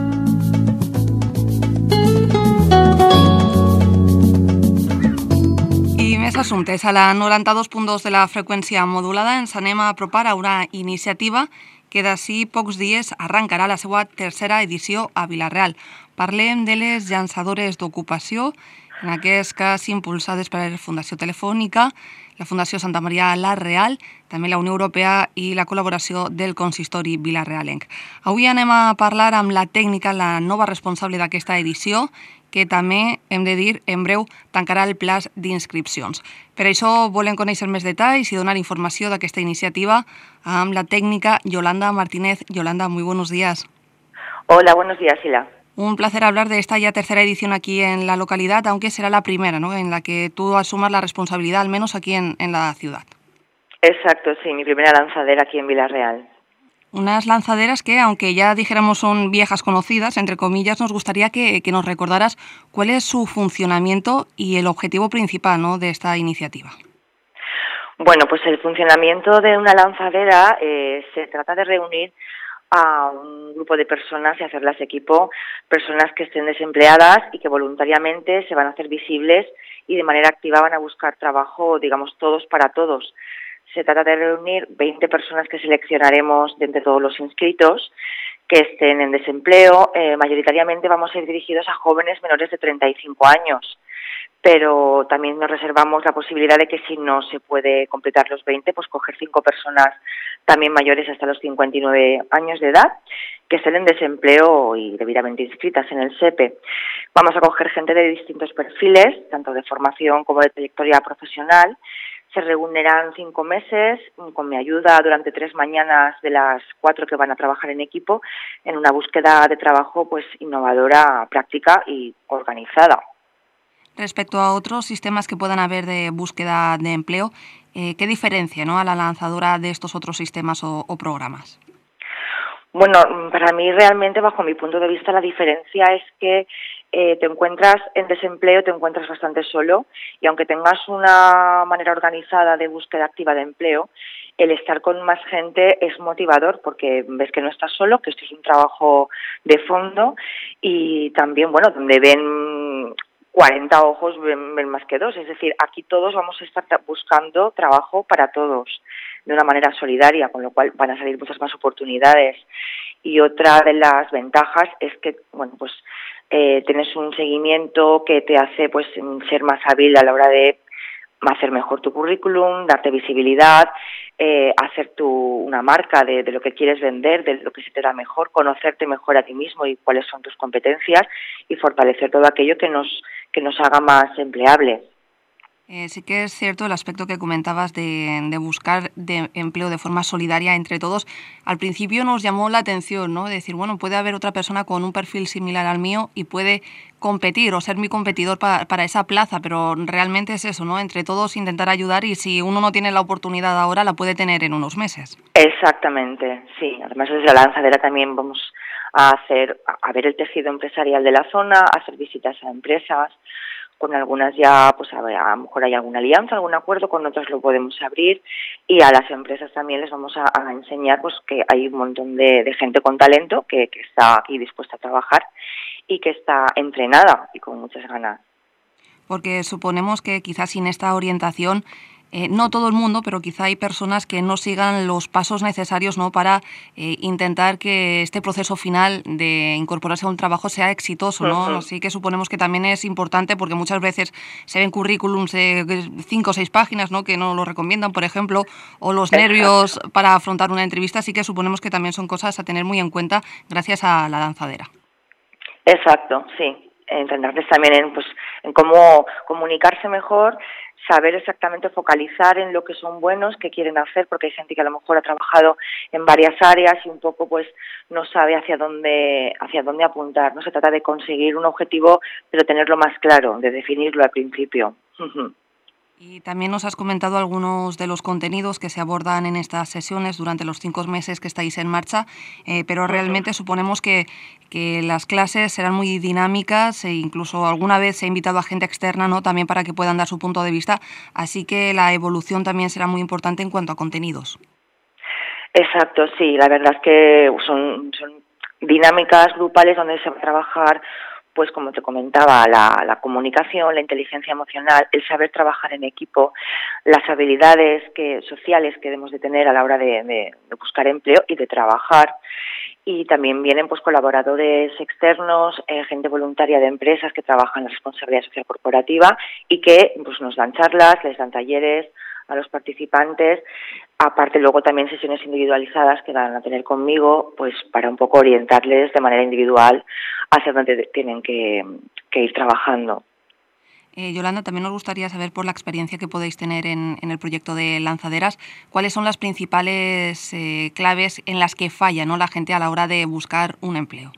I més assumptes. A la 92.2 de la freqüència modulada ens anem a apropar a una iniciativa que d'ací pocs dies arrencarà la seva tercera edició a Villarreal. Parlem de les llançadores d'ocupació, en aquest cas impulsades per la Fundació Telefònica, la Fundació Santa Maria La Real, també la Unió Europea i la col·laboració del Consistori Vilarealenc. Avui anem a parlar amb la tècnica, la nova responsable d'aquesta edició, que també, hem de dir, en breu tancarà el plaç d'inscripcions. Per això volem conèixer més detalls i donar informació d'aquesta iniciativa amb la tècnica Yolanda Martínez. Yolanda, muy buenos días. Hola, buenos días, Sila. Un placer hablar de esta ya tercera edición aquí en la localidad, aunque será la primera, ¿no?, en la que tú asumas la responsabilidad, al menos aquí en la ciudad. Exacto, sí, mi primera lanzadera aquí en Villarreal. Unas lanzaderas que, aunque ya dijéramos son viejas conocidas, entre comillas, nos gustaría que nos recordaras cuál es su funcionamiento y el objetivo principal, ¿no?, de esta iniciativa. Bueno, pues el funcionamiento de una lanzadera se trata de reunir a un grupo de personas y hacerlas equipo, personas que estén desempleadas y que voluntariamente se van a hacer visibles y de manera activa van a buscar trabajo, digamos, todos para todos. Se trata de reunir 20 personas que seleccionaremos de entre todos los inscritos que estén en desempleo. Mayoritariamente vamos a ir dirigidos a jóvenes menores de 35 años, pero también nos reservamos la posibilidad de que si no se puede completar los 20, pues coger 5 personas también mayores hasta los 59 años de edad que estén en desempleo y debidamente inscritas en el SEPE. Vamos a coger gente de distintos perfiles, tanto de formación como de trayectoria profesional. Se reunirán 5 meses con mi ayuda durante 3 mañanas de las 4 que van a trabajar en equipo en una búsqueda de trabajo pues innovadora, práctica y organizada. Respecto a otros sistemas que puedan haber de búsqueda de empleo, ¿qué diferencia, ¿no?, a la lanzadora de estos otros sistemas o programas? Bueno, para mí realmente, bajo mi punto de vista, la diferencia es que te encuentras en desempleo, te encuentras bastante solo, y aunque tengas una manera organizada de búsqueda activa de empleo, el estar con más gente es motivador porque ves que no estás solo, que esto es un trabajo de fondo, y también, bueno, donde ven 40 ojos ven más que 2, es decir, aquí todos vamos a estar buscando trabajo para todos de una manera solidaria, con lo cual van a salir muchas más oportunidades. Y otra de las ventajas es que, bueno, pues tienes un seguimiento que te hace pues ser más hábil a la hora de hacer mejor tu currículum, darte visibilidad, hacer una marca de lo que quieres vender, de lo que se te da mejor, conocerte mejor a ti mismo y cuáles son tus competencias y fortalecer todo aquello que nos haga más empleables. Sí que es cierto el aspecto que comentabas de buscar de empleo de forma solidaria entre todos. Al principio nos llamó la atención, ¿no? Decir, bueno, puede haber otra persona con un perfil similar al mío y puede competir o ser mi competidor para esa plaza, pero realmente es eso, ¿no? Entre todos intentar ayudar, y si uno no tiene la oportunidad ahora, la puede tener en unos meses. Exactamente, sí. Además, desde la lanzadera también vamos a ver el tejido empresarial de la zona, a hacer visitas a empresas. Con algunas ya, pues a lo mejor hay alguna alianza, algún acuerdo, con otras lo podemos abrir, y a las empresas también les vamos a enseñar pues que hay un montón de gente con talento que está aquí dispuesta a trabajar y que está entrenada y con muchas ganas. Porque suponemos que quizás sin esta orientación, no todo el mundo, pero quizá hay personas que no sigan los pasos necesarios, ¿no?, para intentar que este proceso final de incorporarse a un trabajo sea exitoso, ¿no? Uh-huh. Así que suponemos que también es importante, porque muchas veces se ven currículums de 5 o 6 páginas, ¿no?, que no lo recomiendan, por ejemplo, o los nervios para afrontar una entrevista. Así que suponemos que también son cosas a tener muy en cuenta gracias a la lanzadera. Exacto, sí. Entenderles también en cómo comunicarse mejor, saber exactamente focalizar en lo que son buenos, qué quieren hacer, porque hay gente que a lo mejor ha trabajado en varias áreas y un poco pues no sabe hacia dónde apuntar. No se trata de conseguir un objetivo, pero tenerlo más claro, de definirlo al principio. Y también nos has comentado algunos de los contenidos que se abordan en estas sesiones durante los 5 meses que estáis en marcha, pero realmente suponemos que las clases serán muy dinámicas, e incluso alguna vez se ha invitado a gente externa, ¿no?, también para que puedan dar su punto de vista, así que la evolución también será muy importante en cuanto a contenidos. Exacto, sí, la verdad es que son dinámicas grupales donde se va a trabajar, pues como te comentaba, la comunicación, la inteligencia emocional, el saber trabajar en equipo, las habilidades sociales que debemos de tener a la hora de buscar empleo y de trabajar. Y también vienen pues colaboradores externos, gente voluntaria de empresas que trabajan en la responsabilidad social corporativa y que pues nos dan charlas, les dan talleres a los participantes. Aparte luego también sesiones individualizadas que van a tener conmigo, pues para un poco orientarles de manera individual hacia dónde tienen que ir trabajando. Yolanda, también nos gustaría saber, por la experiencia que podéis tener en el proyecto de Lanzaderas, cuáles son las principales claves en las que falla, ¿no?, la gente a la hora de buscar un empleo.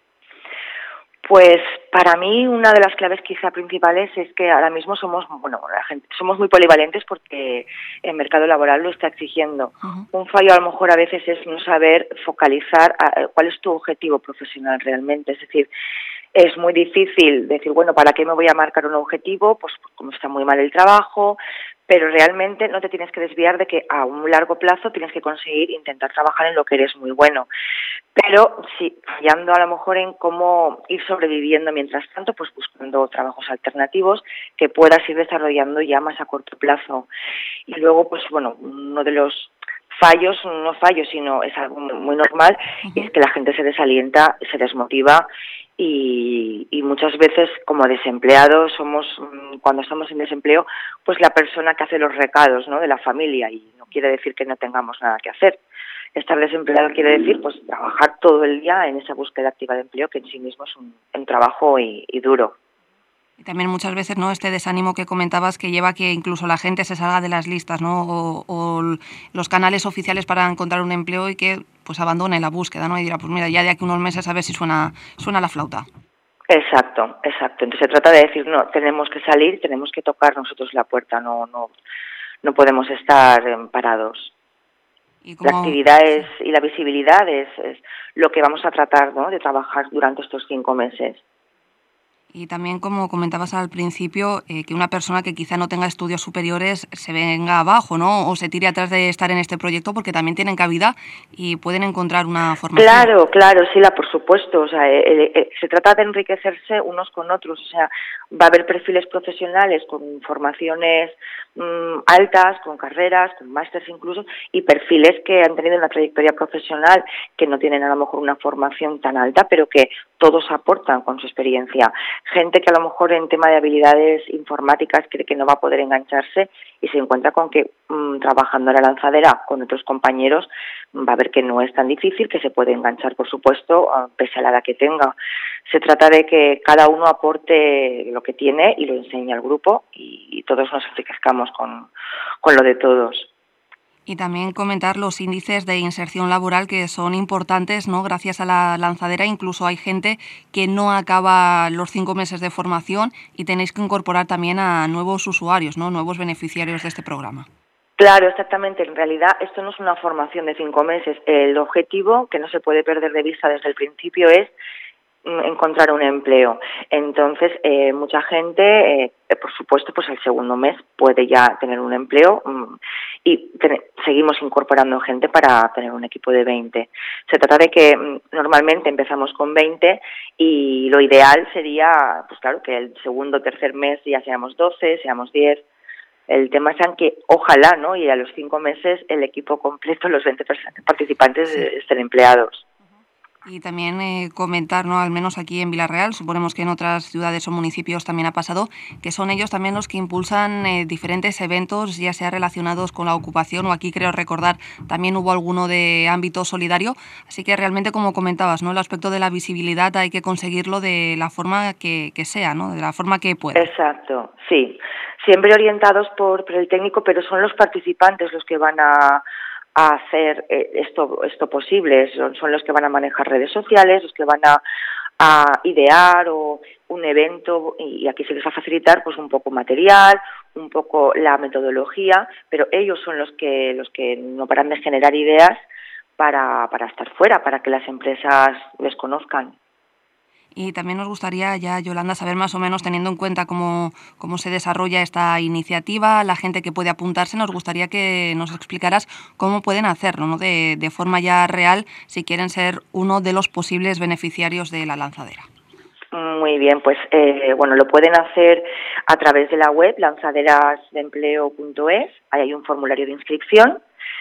Pues para mí una de las claves quizá principales es que ahora mismo somos muy polivalentes porque el mercado laboral lo está exigiendo. Uh-huh. Un fallo a lo mejor a veces es no saber focalizar cuál es tu objetivo profesional realmente, es decir, es muy difícil decir, bueno, ¿para qué me voy a marcar un objetivo? Pues como está muy mal el trabajo, pero realmente no te tienes que desviar de que a un largo plazo tienes que conseguir intentar trabajar en lo que eres muy bueno. Pero sí, fallando a lo mejor en cómo ir sobreviviendo mientras tanto, pues buscando trabajos alternativos que puedas ir desarrollando ya más a corto plazo. Y luego, pues bueno, uno de los no fallos, sino es algo muy normal, y es que la gente se desalienta, se desmotiva, y muchas veces como desempleados somos, cuando estamos en desempleo, pues la persona que hace los recados, ¿no?, de la familia, y no quiere decir que no tengamos nada que hacer. Estar desempleado quiere decir pues trabajar todo el día en esa búsqueda activa de empleo, que en sí mismo es un trabajo y duro. Y también muchas veces, ¿no?, este desánimo que comentabas que lleva a que incluso la gente se salga de las listas, ¿no?, o los canales oficiales para encontrar un empleo, y que pues abandone la búsqueda, ¿no?, y dirá, pues mira, ya de aquí unos meses a ver si suena la flauta. Exacto. Entonces se trata de decir, no, tenemos que salir, tenemos que tocar nosotros la puerta, no podemos estar parados. La actividad y la visibilidad es lo que vamos a tratar, ¿no?, de trabajar durante estos 5 meses. Y también, como comentabas al principio, que una persona que quizá no tenga estudios superiores se venga abajo, ¿no?, o se tire atrás de estar en este proyecto, porque también tienen cabida y pueden encontrar una formación. Claro, Sila, por supuesto. O sea, se trata de enriquecerse unos con otros. O sea, va a haber perfiles profesionales con formaciones altas, con carreras, con másters incluso, y perfiles que han tenido una trayectoria profesional que no tienen a lo mejor una formación tan alta, pero que todos aportan con su experiencia. Gente que a lo mejor en tema de habilidades informáticas cree que no va a poder engancharse y se encuentra con que trabajando en la lanzadera con otros compañeros va a ver que no es tan difícil, que se puede enganchar, por supuesto, pese a la edad que tenga. Se trata de que cada uno aporte lo que tiene y lo enseñe al grupo y todos nos enriquezcamos con lo de todos. Y también comentar los índices de inserción laboral que son importantes, ¿no?, gracias a la lanzadera. Incluso hay gente que no acaba los 5 meses de formación y tenéis que incorporar también a nuevos usuarios, ¿no?, nuevos beneficiarios de este programa. Claro, exactamente. En realidad esto no es una formación de 5 meses. El objetivo, que no se puede perder de vista desde el principio, es encontrar un empleo. Entonces, mucha gente, por supuesto, pues el segundo mes puede ya tener un empleo y seguimos incorporando gente para tener un equipo de 20. Se trata de que normalmente empezamos con 20 y lo ideal sería, pues claro, que el segundo o tercer mes ya seamos 12, seamos 10. El tema es que ojalá, ¿no?, y a los 5 meses el equipo completo, los 20 participantes, estén empleados. Y también comentar, ¿no?, al menos aquí en Vila-real, suponemos que en otras ciudades o municipios también ha pasado, que son ellos también los que impulsan diferentes eventos, ya sea relacionados con la ocupación, o aquí creo recordar también hubo alguno de ámbito solidario. Así que realmente, como comentabas, ¿no?, el aspecto de la visibilidad hay que conseguirlo de la forma que sea, ¿no?, de la forma que pueda. Exacto, sí. Siempre orientados por el técnico, pero son los participantes los que van a hacer esto posible. Son los que van a manejar redes sociales, los que van a idear o un evento, y aquí se les va a facilitar pues un poco material, un poco la metodología, pero ellos son los que no paran de generar ideas para estar fuera, para que las empresas les conozcan. Y también nos gustaría ya, Yolanda, saber más o menos, teniendo en cuenta cómo se desarrolla esta iniciativa, la gente que puede apuntarse, nos gustaría que nos explicaras cómo pueden hacerlo, ¿no?, de forma ya real, si quieren ser uno de los posibles beneficiarios de la lanzadera. Muy bien, pues bueno, lo pueden hacer a través de la web lanzaderasdeempleo.es. Ahí hay un formulario de inscripción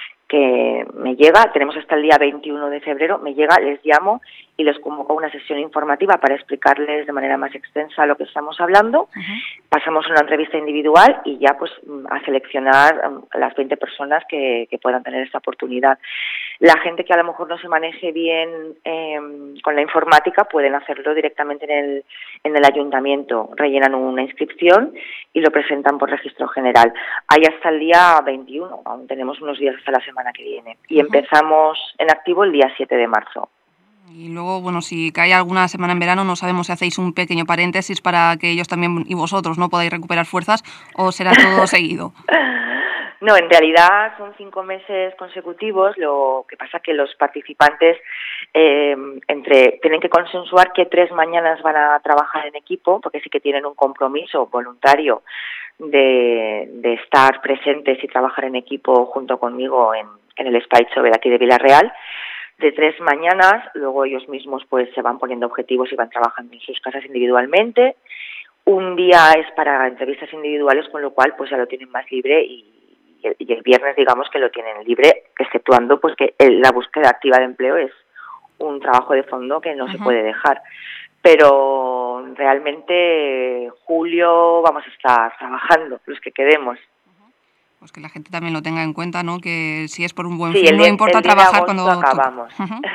que me llega, tenemos hasta el día 21 de febrero, me llega, les llamo y les convoco a una sesión informativa para explicarles de manera más extensa lo que estamos hablando. Pasamos una entrevista individual y ya pues a seleccionar a las 20 personas que puedan tener esta oportunidad. La gente que a lo mejor no se maneje bien con la informática pueden hacerlo directamente en el ayuntamiento, rellenan una inscripción y lo presentan por registro general. Hay hasta el día 21, aún tenemos unos días hasta la semana que viene, y empezamos en activo el día 7 de marzo. Y luego, bueno, si cae alguna semana en verano, no sabemos si hacéis un pequeño paréntesis para que ellos también y vosotros no podáis recuperar fuerzas, o será todo seguido. No, en realidad son 5 meses consecutivos. Lo que pasa que los participantes tienen que consensuar que 3 mañanas van a trabajar en equipo, porque sí que tienen un compromiso voluntario de estar presentes y trabajar en equipo junto conmigo en el Spike de aquí de Vila-real. De 3 mañanas, luego ellos mismos pues se van poniendo objetivos y van trabajando en sus casas individualmente. Un día es para entrevistas individuales, con lo cual pues ya lo tienen más libre y el viernes digamos que lo tienen libre, exceptuando pues que la búsqueda activa de empleo es un trabajo de fondo que no se puede dejar. Pero realmente julio vamos a estar trabajando, los que quedemos. Pues que la gente también lo tenga en cuenta, ¿no? Que si es por un buen fin, no importa trabajar cuando acabamos.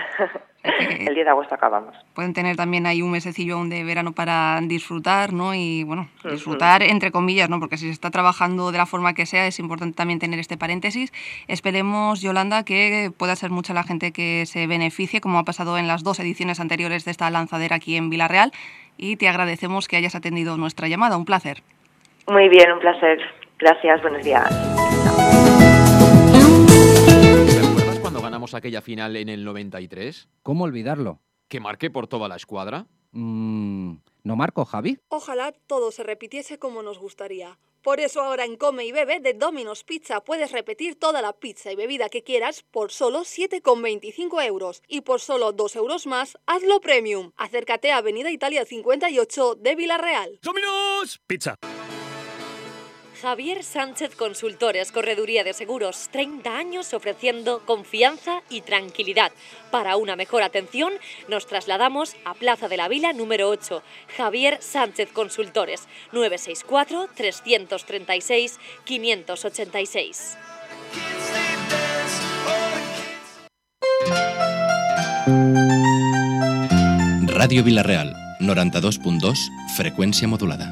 El 10 de agosto acabamos. Pueden tener también ahí un mesecillo de verano para disfrutar, ¿no? Y bueno, disfrutar entre comillas, ¿no? Porque si se está trabajando de la forma que sea, es importante también tener este paréntesis. Esperemos, Yolanda, que pueda ser mucha la gente que se beneficie, como ha pasado en las 2 ediciones anteriores de esta lanzadera aquí en Vila-real, y te agradecemos que hayas atendido nuestra llamada. Un placer. Muy bien, un placer. Gracias, buenos días. ganamos aquella final en el 93? ¿Cómo olvidarlo? ¿Que marqué por toda la escuadra? ¿No marco, Javi? Ojalá todo se repitiese como nos gustaría. Por eso ahora en Come y Bebe de Domino's Pizza puedes repetir toda la pizza y bebida que quieras por solo 7,25 euros. Y por solo 2 euros más, hazlo premium. Acércate a Avenida Italia 58 de Villarreal. ¡Domino's Pizza! Javier Sánchez Consultores, Correduría de Seguros, 30 años ofreciendo confianza y tranquilidad. Para una mejor atención, nos trasladamos a Plaza de la Vila número 8. Javier Sánchez Consultores, 964-336-586. Ràdio Vila-real, 92.2, freqüència modulada.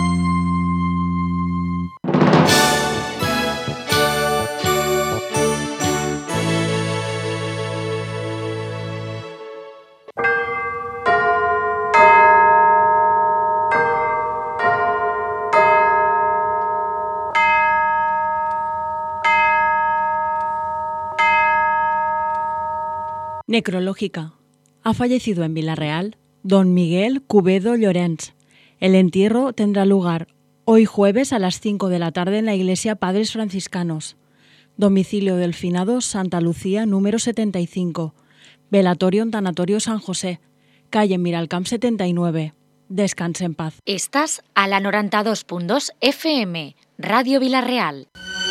Necrológica. Ha fallecido en Villarreal don Miguel Cubedo Llorens. El entierro tendrá lugar hoy jueves a las 5 de la tarde en la iglesia Padres Franciscanos. Domicilio del finado Santa Lucía número 75. Velatorio en Tanatorio San José. Calle Miralcamp 79. Descanse en paz. Estás a la 92.2 FM, Radio Villarreal.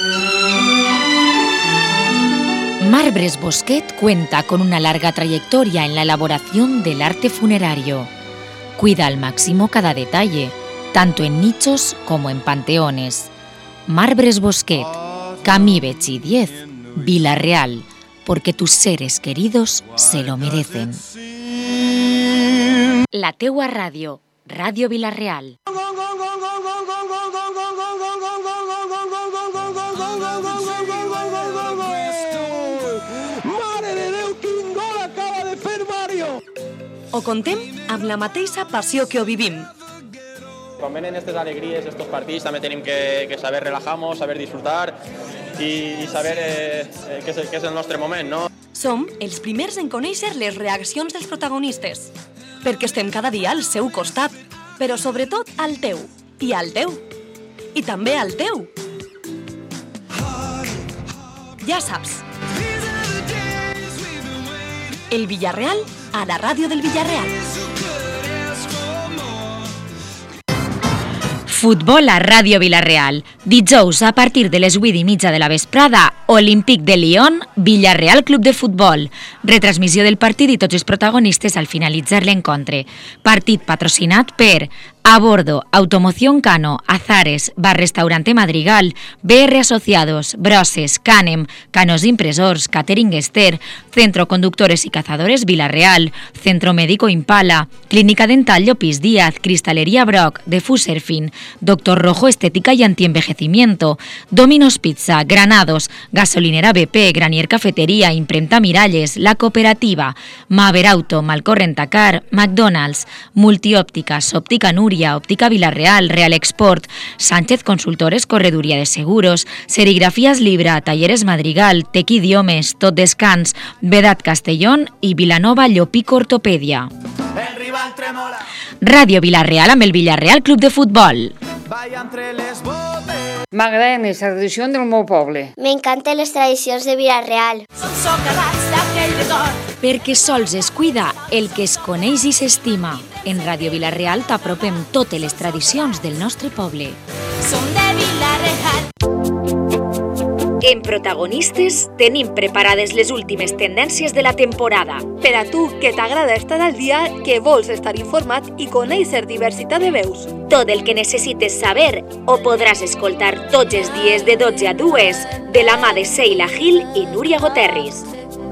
Marbres Bosquet cuenta con una larga trayectoria en la elaboración del arte funerario. Cuida al máximo cada detalle, tanto en nichos como en panteones. Marbres Bosquet, Camí Betxí 10, Villarreal, porque tus seres queridos se lo merecen. La teua ràdio, Ràdio Villarreal. O contem amb la mateixa passió que ho vivim. Quan venen aquestes alegries, estos partits, també tenim que saber relajar-nos, saber disfrutar i saber què és el nostre moment, no? Som els primers en conèixer les reaccions dels protagonistes, perquè estem cada dia al seu costat, però sobretot al teu, i al teu, i també al teu. Ja saps. El Villarreal a la ràdio del Villarreal. Futbol a Ràdio Villarreal. Dijous a partir de les 8:30 de la vesprada, Olímpic de Lyon, Villarreal Club de Futbol. Retransmissió del partit i tots els protagonistes al finalitzar l'encontre. Partit patrocinat per A Bordo, Automoción Cano, Azares, Bar Restaurante Madrigal, BR Asociados, Broses, Canem, Canos Impresors, Catering Ester, Centro Conductores y Cazadores Villarreal, Centro Médico Impala, Clínica Dental Llopis Díaz, Cristalería Brock, Defuserfin, Doctor Rojo Estética y Antienvejecimiento, Domino's Pizza, Granados, Gasolinera BP, Granier Cafetería, Imprenta Miralles, La Cooperativa, Maver Auto, Malcorrentacar, McDonald's, Multiópticas, Óptica Nuria, Óptica Villarreal, Real Export, Sánchez Consultores, Correduría de Seguros, Serigrafías Libra, Talleres Madrigal, Tec Idiomes, Tot Descans, Vedat Castellón i Vilanova Llopico Ortopedia. Ràdio Villarreal amb el Villarreal Club de Futbol. M'agraden les tradicions del meu poble. M'encanten les tradicions de Villarreal. Perquè sols es cuida el que es coneix i s'estima. En Ràdio Villarreal t'apropem totes les tradicions del nostre poble. Som de Villarreal. En Protagonistes tenim preparades les últimes tendències de la temporada. Per a tu, que t'agrada estar al dia, que vols estar informat i conèixer diversitat de veus. Tot el que necessites saber ho podràs escoltar tots els dies de 12 a 2 de la mà de Seila Gil i Núria Goterris.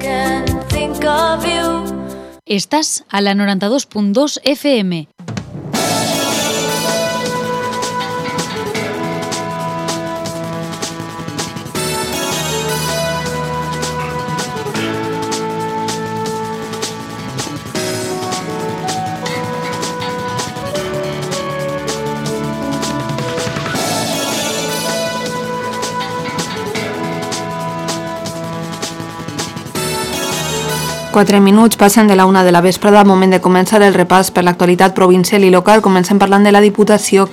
Estàs a la 92.2 FM. 4 minuts passen de la 1 de la vesprada, moment de començar el repàs per l'actualitat provincial i local. Comencem parlant de la Diputació,